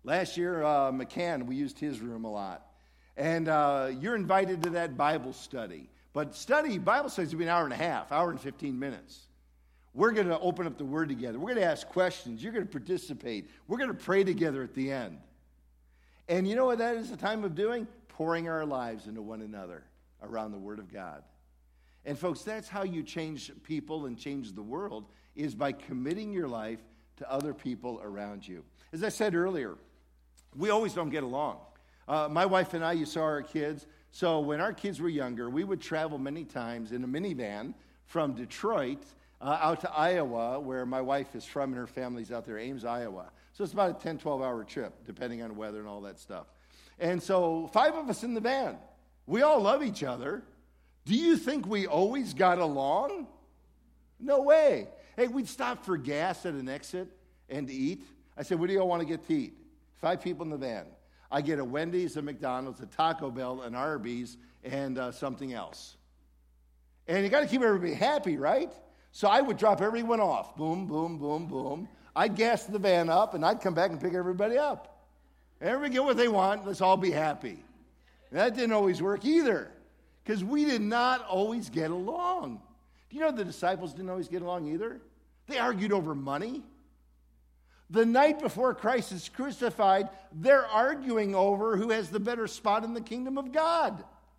Last year, McCann, we used his room a lot. And you're invited to that Bible study. But Bible studies will be an hour and a half, hour and 15 minutes. We're going to open up the Word together. We're going to ask questions. You're going to participate. We're going to pray together at the end. And you know what that is a time of doing? Pouring our lives into one another around the Word of God. And folks, that's how you change people and change the world, is by committing your life to other people around you. As I said earlier, we always don't get along. My wife and I, you saw our kids. So when our kids were younger, we would travel many times in a minivan from Detroit out to Iowa, where my wife is from and her family's out there, Ames, Iowa. So it's about a 10, 12-hour trip, depending on weather and all that stuff. And so 5 of us in the van. We all love each other. Do you think we always got along? No way. Hey, we'd stop for gas at an exit and eat. I said, what do you all want to get to eat? 5 people in the van. I get a Wendy's, a McDonald's, a Taco Bell, an Arby's, and something else. And you got to keep everybody happy, right? So I would drop everyone off. Boom, boom, boom, boom. I'd gas the van up, and I'd come back and pick everybody up. Everybody get what they want. Let's all be happy. And that didn't always work either, because we did not always get along. Do you know the disciples didn't always get along either? They argued over money. The night before Christ is crucified, they're arguing over who has the better spot in the kingdom of God.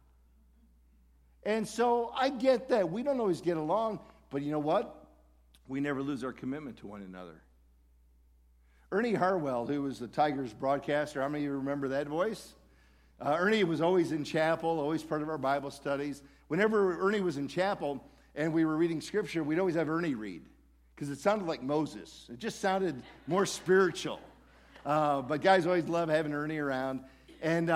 And so I get that. We don't always get along. But you know what? We never lose our commitment to one another. Ernie Harwell, who was the Tigers broadcaster, how many of you remember that voice? Ernie was always in chapel, always part of our Bible studies. Whenever Ernie was in chapel and we were reading Scripture, we'd always have Ernie read, because it sounded like Moses. It just sounded more spiritual. But guys always love having Ernie around. And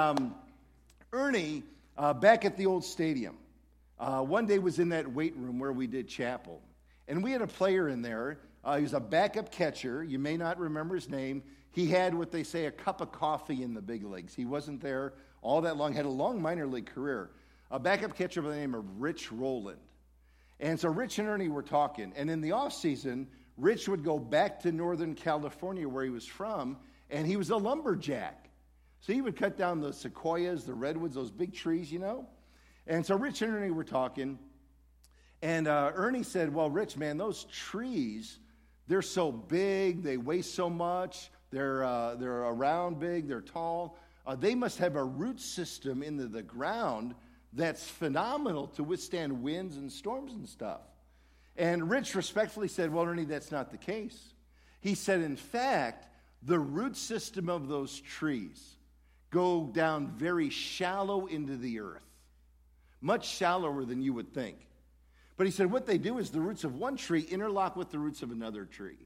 Ernie, back at the old stadium, one day was in that weight room where we did chapel. And we had a player in there. He was a backup catcher. You may not remember his name. He had what they say a cup of coffee in the big leagues. He wasn't there all that long. Had a long minor league career. A backup catcher by the name of Rich Rowland. And so Rich and Ernie were talking. And in the offseason, Rich would go back to Northern California where he was from, and he was a lumberjack. So he would cut down the sequoias, the redwoods, those big trees, you know. And so Rich and Ernie were talking, and Ernie said, well, Rich, man, those trees, they're so big, they weigh so much, they're around big, they're tall. They must have a root system into the ground that's phenomenal to withstand winds and storms and stuff. And Rich respectfully said, well, Ernie, that's not the case. He said, in fact, the root system of those trees go down very shallow into the earth, much shallower than you would think. But he said what they do is the roots of one tree interlock with the roots of another tree.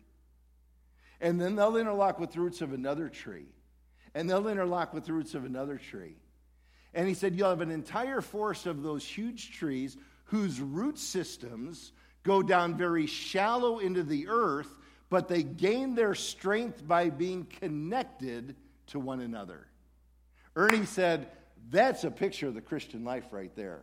And then they'll interlock with the roots of another tree. And they'll interlock with the roots of another tree. And he said you'll have an entire forest of those huge trees whose root systems go down very shallow into the earth, but they gain their strength by being connected to one another. Ernie said, that's a picture of the Christian life right there.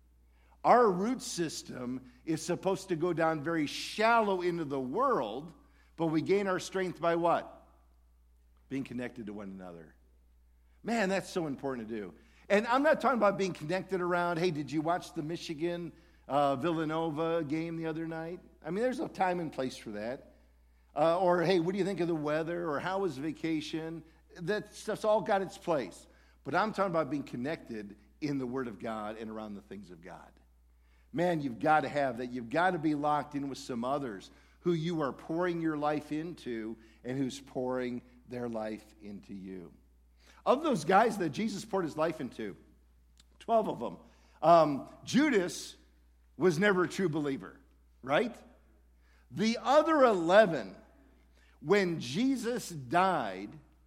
Our root system is supposed to go down very shallow into the world, but we gain our strength by what? Being connected to one another. Man, that's so important to do. And I'm not talking about being connected around, hey, did you watch the Michigan Villanova game the other night? I mean, there's a time and place for that. Or, hey, what do you think of the weather? Or how was vacation? That stuff's all got its place. But I'm talking about being connected in the Word of God and around the things of God. Man, you've got to have that. You've got to be locked in with some others who you are pouring your life into and who's pouring their life into you. Of those guys that Jesus poured his life into, 12 of them, Judas was never a true believer, right? The other 11, when Jesus died,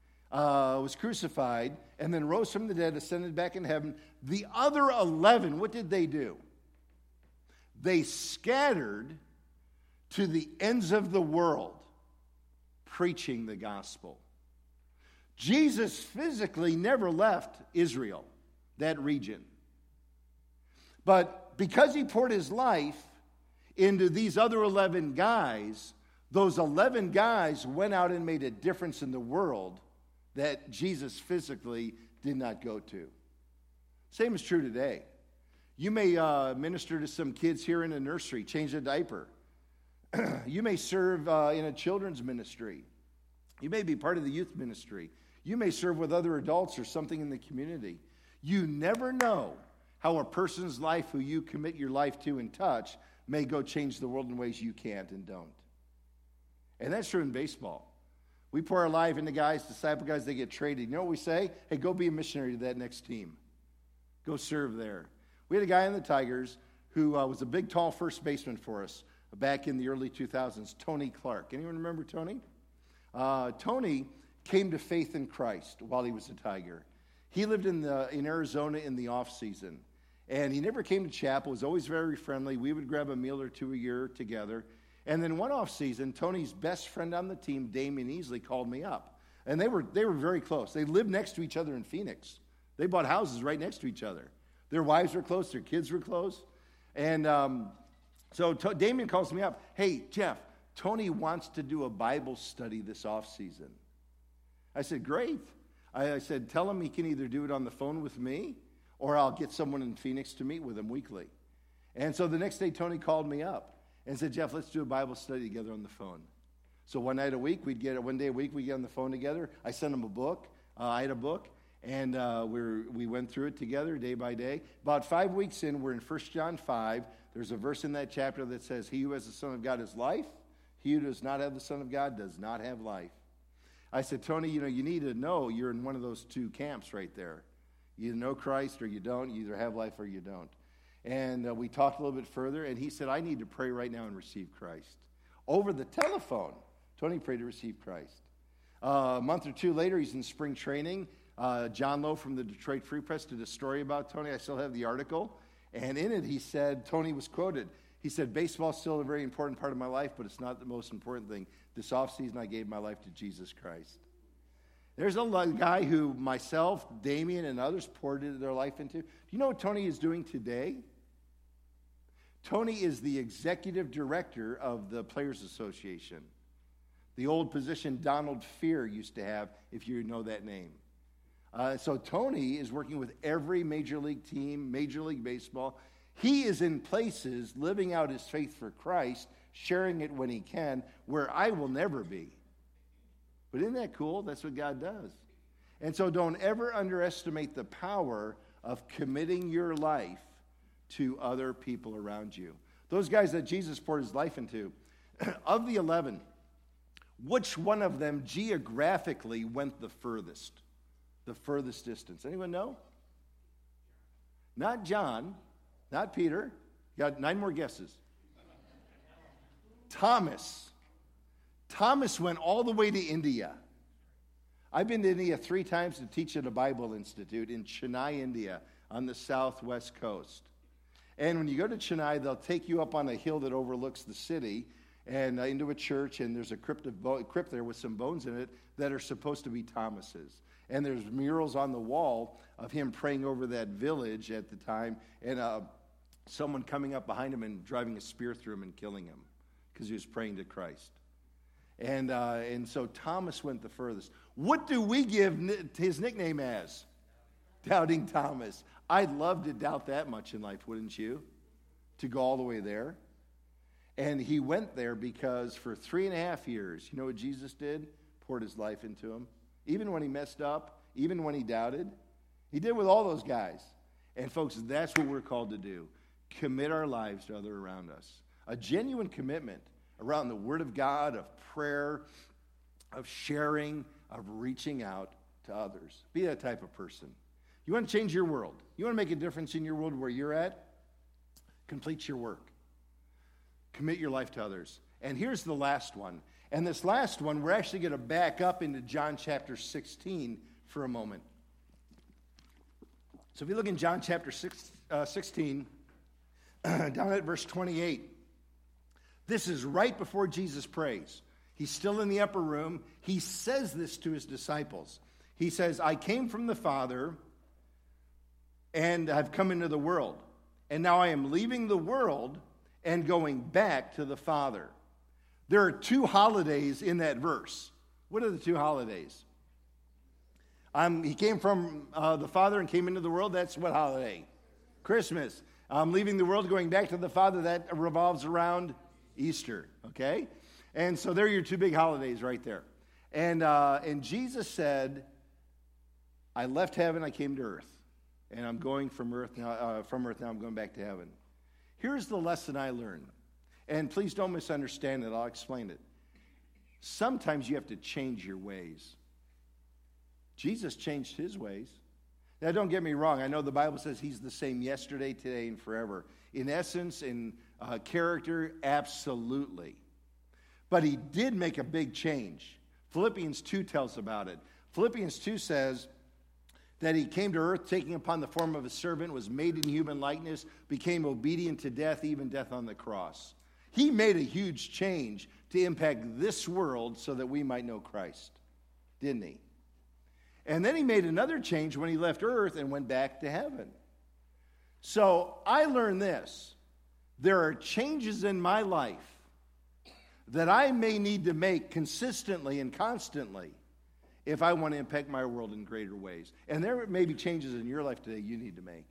was crucified, and then rose from the dead, ascended back in heaven, the other 11, what did they do? They scattered to the ends of the world, preaching the gospel. Jesus physically never left Israel, that region. But because he poured his life into these other 11 guys, those 11 guys went out and made a difference in the world that Jesus physically did not go to. Same is true today. You may minister to some kids here in a nursery, change a diaper. You may serve in a children's ministry. You may be part of the youth ministry. You may serve with other adults or something in the community. You never know how a person's life who you commit your life to and touch may go change the world in ways you can't and don't. And that's true in baseball. We pour our life into guys, disciple guys, they get traded. You know what we say? Hey, go be a missionary to that next team. Go serve there. We had a guy in the Tigers who was a big, tall first baseman for us back in the early 2000s, Tony Clark. Anyone remember Tony? Tony came to faith in Christ while he was a Tiger. He lived in Arizona in the off season, and he never came to chapel. Was always very friendly. We would grab a meal or two a year together. And then one off season, Tony's best friend on the team, Damian Easley, called me up, and they were very close. They lived next to each other in Phoenix. They bought houses right next to each other. Their wives were close. Their kids were close. And so Damian calls me up. Hey, Jeff, Tony wants to do a Bible study this off season. I said, great. I said, tell him he can either do it on the phone with me or I'll get someone in Phoenix to meet with him weekly. And so the next day, Tony called me up and said, Jeff, let's do a Bible study together on the phone. So one day a week, we'd get on the phone together. I sent him a book. I had a book. And we went through it together day by day. About 5 weeks in, we're in 1 John 5. There's a verse in that chapter that says, he who has the Son of God has life. He who does not have the Son of God does not have life. I said, Tony, you need to know you're in one of those two camps right there. You either know Christ or you don't. You either have life or you don't. And we talked a little bit further, and he said, I need to pray right now and receive Christ. Over the telephone, Tony prayed to receive Christ. A month or two later, he's in spring training. John Lowe from the Detroit Free Press did a story about Tony. I still have the article. And in it, he said, Tony was quoted. He said, baseball's still a very important part of my life, but it's not the most important thing. This offseason, I gave my life to Jesus Christ. There's a guy who myself, Damien, and others poured their life into. Do you know what Tony is doing today? Tony is the executive director of the Players Association, the old position Donald Fear used to have, if you know that name. So Tony is working with every major league team, Major League Baseball. He is in places living out his faith for Christ, sharing it when he can, where I will never be. But isn't that cool? That's what God does. And so don't ever underestimate the power of committing your life to other people around you. Those guys that Jesus poured his life into, of the 11, which one of them geographically went the furthest distance? Anyone know? Not John, not Peter. You got 9 more guesses. Thomas. Thomas went all the way to India. I've been to India 3 times to teach at a Bible Institute in Chennai, India, on the southwest coast. And when you go to Chennai, they'll take you up on a hill that overlooks the city and into a church, and there's a crypt there with some bones in it that are supposed to be Thomas's. And there's murals on the wall of him praying over that village at the time, and someone coming up behind him and driving a spear through him and killing him because he was praying to Christ. And so Thomas went the furthest. What do we give his nickname as? Doubting Thomas. I'd love to doubt that much in life, wouldn't you? To go all the way there. And he went there because for 3.5 years, you know what Jesus did? Poured his life into him. Even when he messed up, even when he doubted. He did with all those guys. And folks, that's what we're called to do. Commit our lives to others around us. A genuine commitment around the Word of God, of prayer, of sharing, of reaching out to others. Be that type of person. You want to change your world. You want to make a difference in your world where you're at? Complete your work. Commit your life to others. And here's the last one. And this last one, we're actually going to back up into John chapter 16 for a moment. So if you look in John chapter 16, down at verse 28, this is right before Jesus prays. He's still in the upper room. He says this to his disciples. He says, I came from the Father and I've come into the world. And now I am leaving the world and going back to the Father. There are 2 holidays in that verse. What are the 2 holidays? He came from the Father and came into the world. That's what holiday? Christmas. I'm leaving the world, going back to the Father. That revolves around Easter, okay? And so there are your two big holidays right there. And Jesus said, I left heaven, I came to earth. And I'm going from earth now, I'm going back to heaven. Here's the lesson I learned. And please don't misunderstand it, I'll explain it. Sometimes you have to change your ways. Jesus changed his ways. Now, don't get me wrong. I know the Bible says he's the same yesterday, today, and forever. In essence, in character, absolutely. But he did make a big change. Philippians 2 tells about it. Philippians 2 says that he came to earth, taking upon the form of a servant, was made in human likeness, became obedient to death, even death on the cross. He made a huge change to impact this world so that we might know Christ, didn't he? And then he made another change when he left earth and went back to heaven. So I learned this. There are changes in my life that I may need to make consistently and constantly if I want to impact my world in greater ways. And there may be changes in your life today you need to make.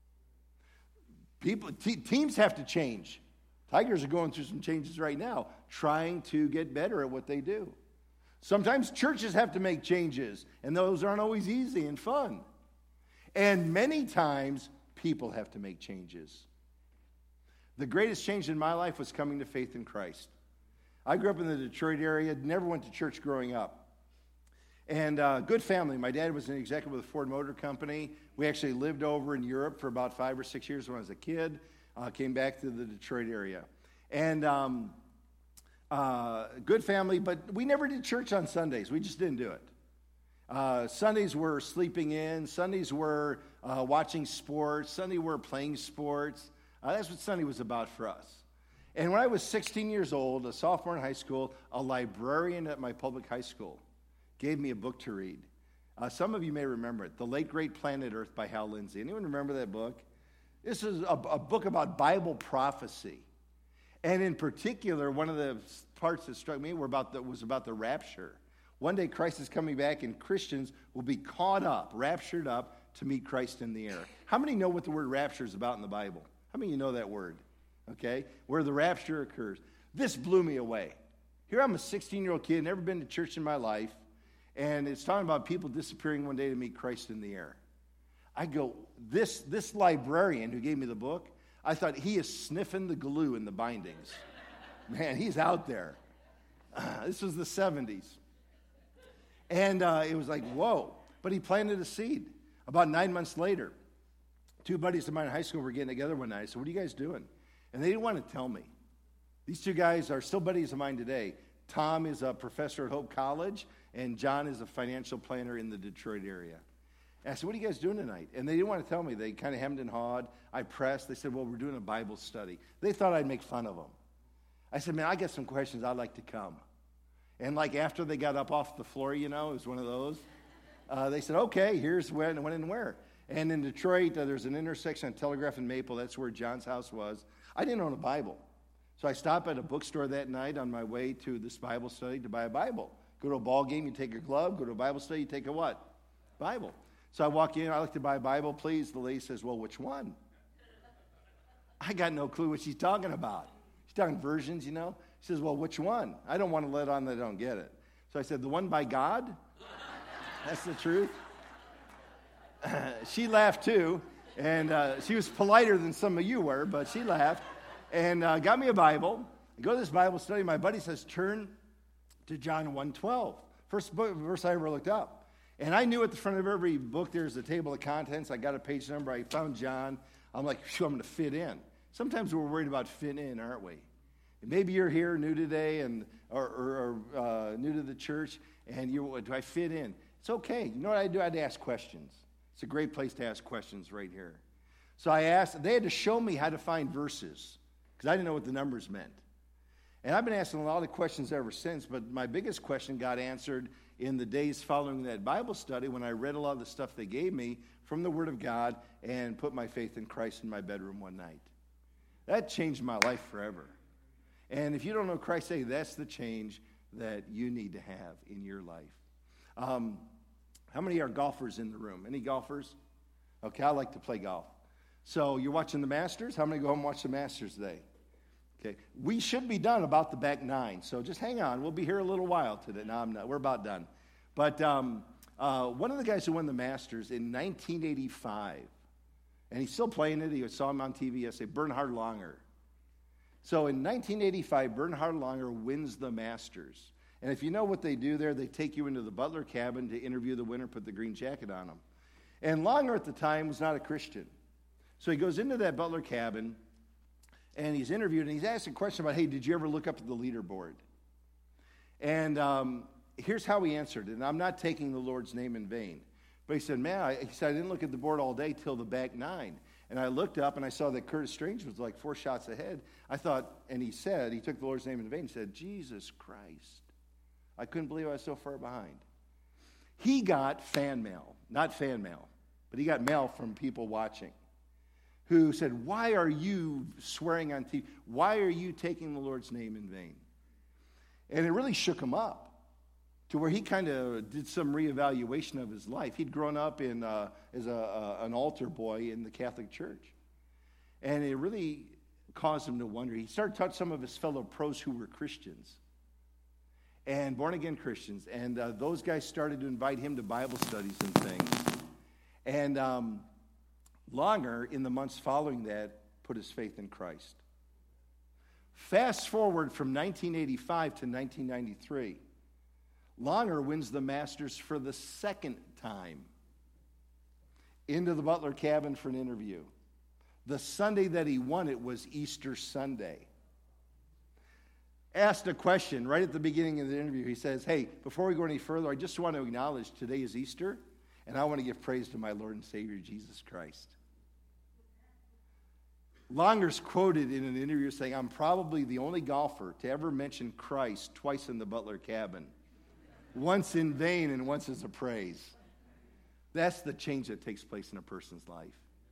Teams have to change. Tigers are going through some changes right now, trying to get better at what they do. Sometimes churches have to make changes, and those aren't always easy and fun. And many times, people have to make changes. The greatest change in my life was coming to faith in Christ. I grew up in the Detroit area, never went to church growing up. And good family. My dad was an executive with the Ford Motor Company. We actually lived over in Europe for about 5 or 6 years when I was a kid. Came back to the Detroit area. And good family, but we never did church on Sundays. We just didn't do it. Sundays were sleeping in. Sundays were watching sports. Sunday were playing sports. That's what Sunday was about for us. And when I was 16 years old, a sophomore in high school, a librarian at my public high school gave me a book to read. Some of you may remember it, The Late Great Planet Earth by Hal Lindsey. Anyone remember that book? This is a book about Bible prophecy. And in particular, one of the parts that struck me was about the rapture. One day Christ is coming back and Christians will be caught up, raptured up to meet Christ in the air. How many know what the word rapture is about in the Bible? How many of you know that word? Okay? Where the rapture occurs. This blew me away. Here I'm a 16-year-old kid, never been to church in my life, and it's talking about people disappearing one day to meet Christ in the air. I go, this librarian who gave me the book, I thought he is sniffing the glue in the bindings. Man, he's out there. This was the 70s. And it was like, whoa. But he planted a seed. About 9 months later, 2 buddies of mine in high school were getting together one night. I said, what are you guys doing? And they didn't want to tell me. These 2 guys are still buddies of mine today. Tom is a professor at Hope College, and John is a financial planner in the Detroit area. And I said, what are you guys doing tonight? And they didn't want to tell me. They kind of hemmed and hawed. I pressed. They said, well, we're doing a Bible study. They thought I'd make fun of them. I said, man, I got some questions. I'd like to come. And like after they got up off the floor, it was one of those. They said, okay, here's when and where. And in Detroit, there's an intersection on Telegraph and Maple. That's where John's house was. I didn't own a Bible. So I stopped at a bookstore that night on my way to this Bible study to buy a Bible. Go to a ball game, you take a glove. Go to a Bible study, you take a what? Bible. So I walk in, I'd like to buy a Bible, please. The lady says, well, which one? I got no clue what she's talking about. She's talking versions, She says, well, which one? I don't want to let on that I don't get it. So I said, the one by God? That's the truth. She laughed too, and she was politer than some of you were, but she laughed and got me a Bible. I go to this Bible study. My buddy says, turn to John 1:12. First verse I ever looked up. And I knew at the front of every book there's a table of contents. I got a page number. I found John. I'm like, I'm going to fit in. Sometimes we're worried about fitting in, aren't we? And maybe you're here new today or new to the church, and do I fit in? It's okay. You know what I do? I'd ask questions. It's a great place to ask questions right here. So I asked. They had to show me how to find verses because I didn't know what the numbers meant. And I've been asking a lot of questions ever since, but my biggest question got answered in the days following that Bible study when I read a lot of the stuff they gave me from the Word of God and put my faith in Christ in my bedroom one night. That changed my life forever. And if you don't know Christ, that's the change that you need to have in your life. How many are golfers in the room? Any golfers? Okay, I like to play golf. So you're watching the Masters? How many go home and watch the Masters today? Okay, we should be done about the back nine, so just hang on. We'll be here a little while today. No, I'm not. We're about done. But one of the guys who won the Masters in 1985, and he's still playing it. I saw him on TV yesterday, Bernhard Langer. So in 1985, Bernhard Langer wins the Masters. And if you know what they do there, they take you into the Butler cabin to interview the winner, put the green jacket on him. And Langer at the time was not a Christian. So he goes into that Butler cabin, and he's interviewed, and he's asked a question about, hey, did you ever look up at the leaderboard? And here's how he answered, and I'm not taking the Lord's name in vain. But he said, I didn't look at the board all day till the back nine. And I looked up, and I saw that Curtis Strange was like 4 shots ahead. I thought, and he took the Lord's name in vain. He said, Jesus Christ. I couldn't believe I was so far behind. He got fan mail, not fan mail, but he got mail from people watching who said, why are you swearing on TV? Why are you taking the Lord's name in vain? And it really shook him up to where he kind of did some reevaluation of his life. He'd grown up as an altar boy in the Catholic Church. And it really caused him to wonder. He started to talk to some of his fellow pros who were Christians and born-again Christians. And those guys started to invite him to Bible studies and things. And Langer, in the months following that, put his faith in Christ. Fast forward from 1985 to 1993. Langer wins the Masters for the second time. Into the Butler cabin for an interview. The Sunday that he won it was Easter Sunday. Asked a question right at the beginning of the interview. He says, hey, before we go any further, I just want to acknowledge today is Easter, and I want to give praise to my Lord and Savior, Jesus Christ. Langer's quoted in an interview saying, I'm probably the only golfer to ever mention Christ twice in the Butler cabin. Once in vain and once as a praise. That's the change that takes place in a person's life.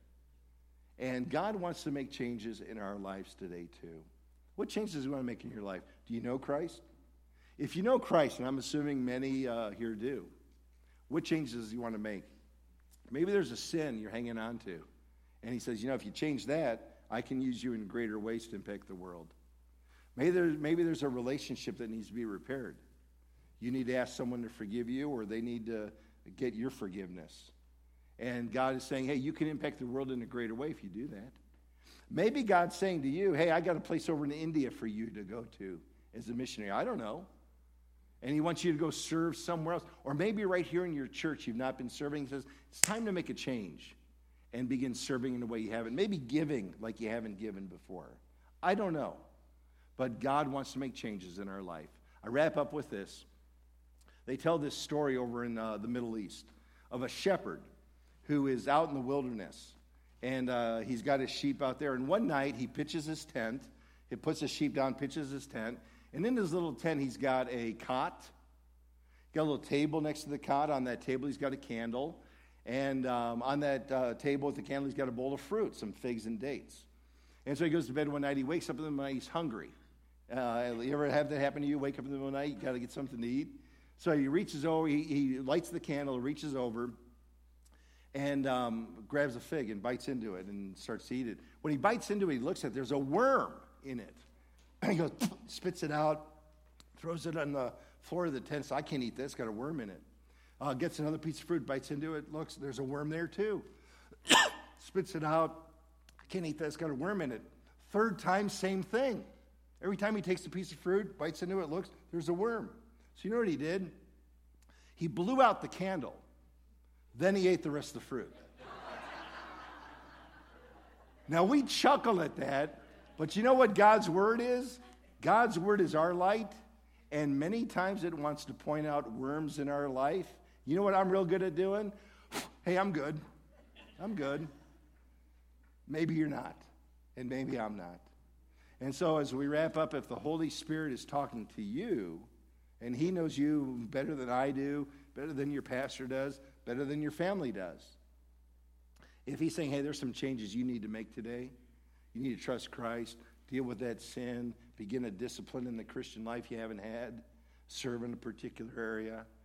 And God wants to make changes in our lives today too. What changes do you want to make in your life? Do you know Christ? If you know Christ, and I'm assuming many here do, what changes do you want to make? Maybe there's a sin you're hanging on to. And he says, if you change that, I can use you in greater ways to impact the world. Maybe there's a relationship that needs to be repaired. You need to ask someone to forgive you, or they need to get your forgiveness. And God is saying, hey, you can impact the world in a greater way if you do that. Maybe God's saying to you, hey, I got a place over in India for you to go to as a missionary. I don't know. And he wants you to go serve somewhere else. Or maybe right here in your church you've not been serving. He says, it's time to make a change and begin serving in a way you haven't. Maybe giving like you haven't given before. I don't know. But God wants to make changes in our life. I wrap up with this. They tell this story over in the Middle East of a shepherd who is out in the wilderness. And he's got his sheep out there. And one night he pitches his tent. He puts his sheep down, pitches his tent. And in his little tent he's got a cot. Got a little table next to the cot. On that table he's got a candle. And on that table with the candle he's got a bowl of fruit, some figs and dates. And so he goes to bed one night. He wakes up in the night. He's hungry. You ever have that happen to you? Wake up in the middle of the night. You got to get something to eat. So he reaches over. He lights the candle, reaches over, and grabs a fig and bites into it and starts to eat it. When he bites into it, he looks at it. There's a worm in it. And he goes, spits it out, throws it on the floor of the tent. So I can't eat this. It's got a worm in it. Gets another piece of fruit, bites into it, looks, there's a worm there too. Spits it out. I can't eat that. It's got a worm in it. Third time, same thing. Every time he takes a piece of fruit, bites into it, looks, there's a worm. So you know what he did? He blew out the candle. Then he ate the rest of the fruit. Now we chuckle at that, but you know what God's word is? God's word is our light, and many times it wants to point out worms in our life. You know what I'm real good at doing? Hey, I'm good. I'm good. Maybe you're not, and maybe I'm not. And so as we wrap up, if the Holy Spirit is talking to you, and he knows you better than I do, better than your pastor does, better than your family does. If he's saying, hey, there's some changes you need to make today. You need to trust Christ, deal with that sin, begin a discipline in the Christian life you haven't had, serve in a particular area.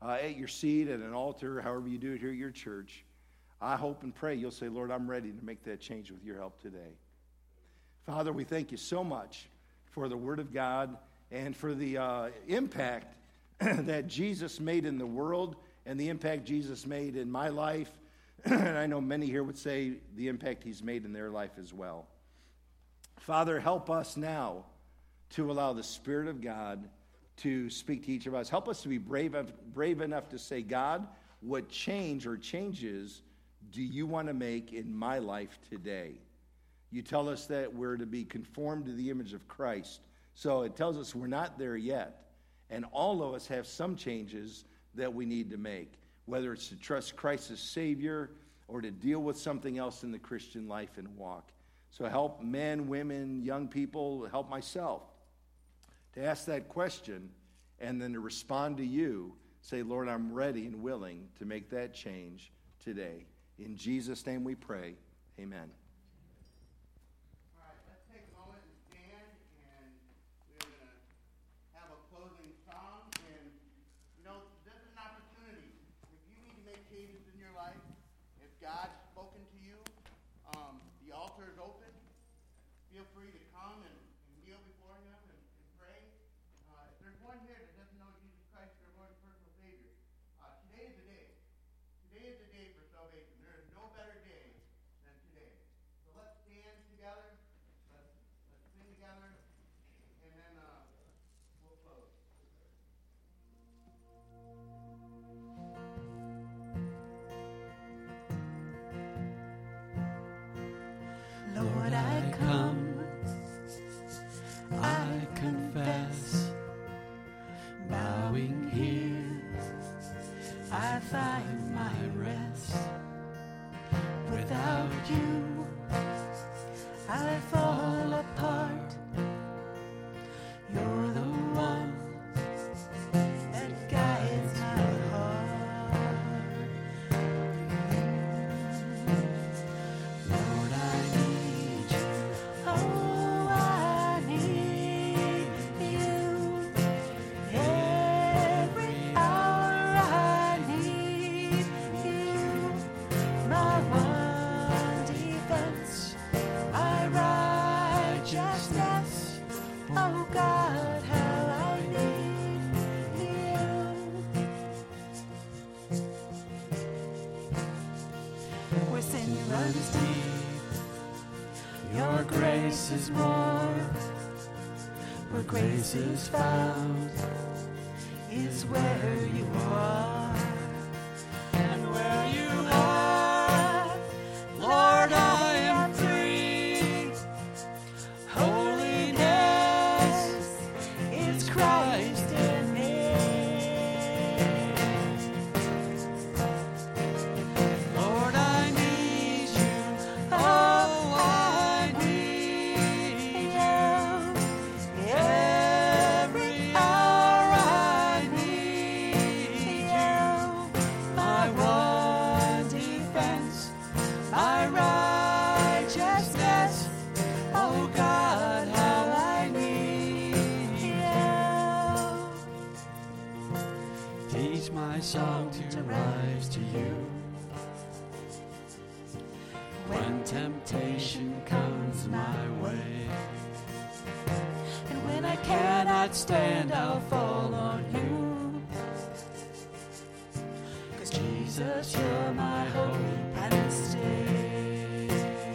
at your seat, at an altar, however you do it here at your church, I hope and pray you'll say, Lord, I'm ready to make that change with your help today. Father, we thank you so much for the Word of God and for the impact that Jesus made in the world and the impact Jesus made in my life. And I know many here would say the impact he's made in their life as well. Father, help us now to allow the Spirit of God to speak to each of us. Help us to be brave enough to say, God, what change or changes do you want to make in my life today? You tell us that we're to be conformed to the image of Christ. So it tells us we're not there yet. And all of us have some changes that we need to make, whether it's to trust Christ as Savior or to deal with something else in the Christian life and walk. So help men, women, young people, help myself to ask that question and then to respond to you. Say, Lord, I'm ready and willing to make that change today. In Jesus' name we pray. Amen. All right, let's take a moment and stand, and we're going to have a closing song. And, this is an opportunity. If you need to make changes in your life, if God's spoken to you, the altar is open. Feel free to come and kneel before him and pray. If there's one here that doesn't know Jesus Christ, their Lord and personal Savior, today is the day. Today is the day for salvation. There is no better day than today. So let's stand together. Let's sing together, and then we'll close. Lord, I come, I confess, bowing here, I find my rest. Without you, I fall apart. You're the one that guides my heart. Lord, I need you. Oh, I need you. Every hour I need you. My one defense, my righteousness. Oh God, how I need you. Where sin runs deep, your grace is more. Where grace is found is where you are. And where you are, Lord, I am free. Holiness is Christ in me. Lord, I need you. Oh, I need you. Every hour I need you. My one defense, my righteousness. Oh God, how I need you. Teach my song to rise to you. When temptation comes my way, and when I cannot stand, I'll fall on you. 'Cause Jesus, you're my hope and stay.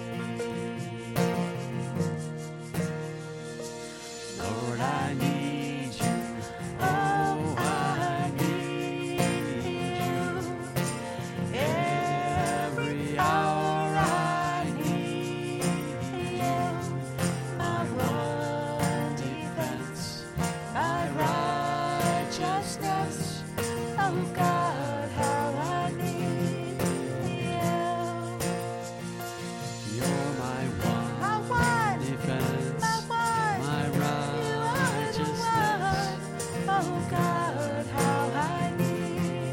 Lord, I need you. Oh, I need you. Every hour I need you. My one defense, my righteousness. Oh God, how I need you. You're my one defense, my righteousness. Oh God, how I need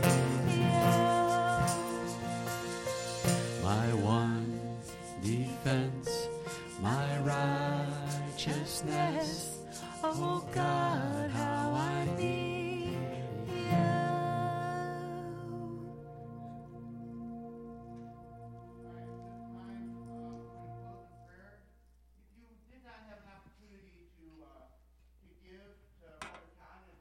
you. My one defense, my righteousness. Oh God, how I need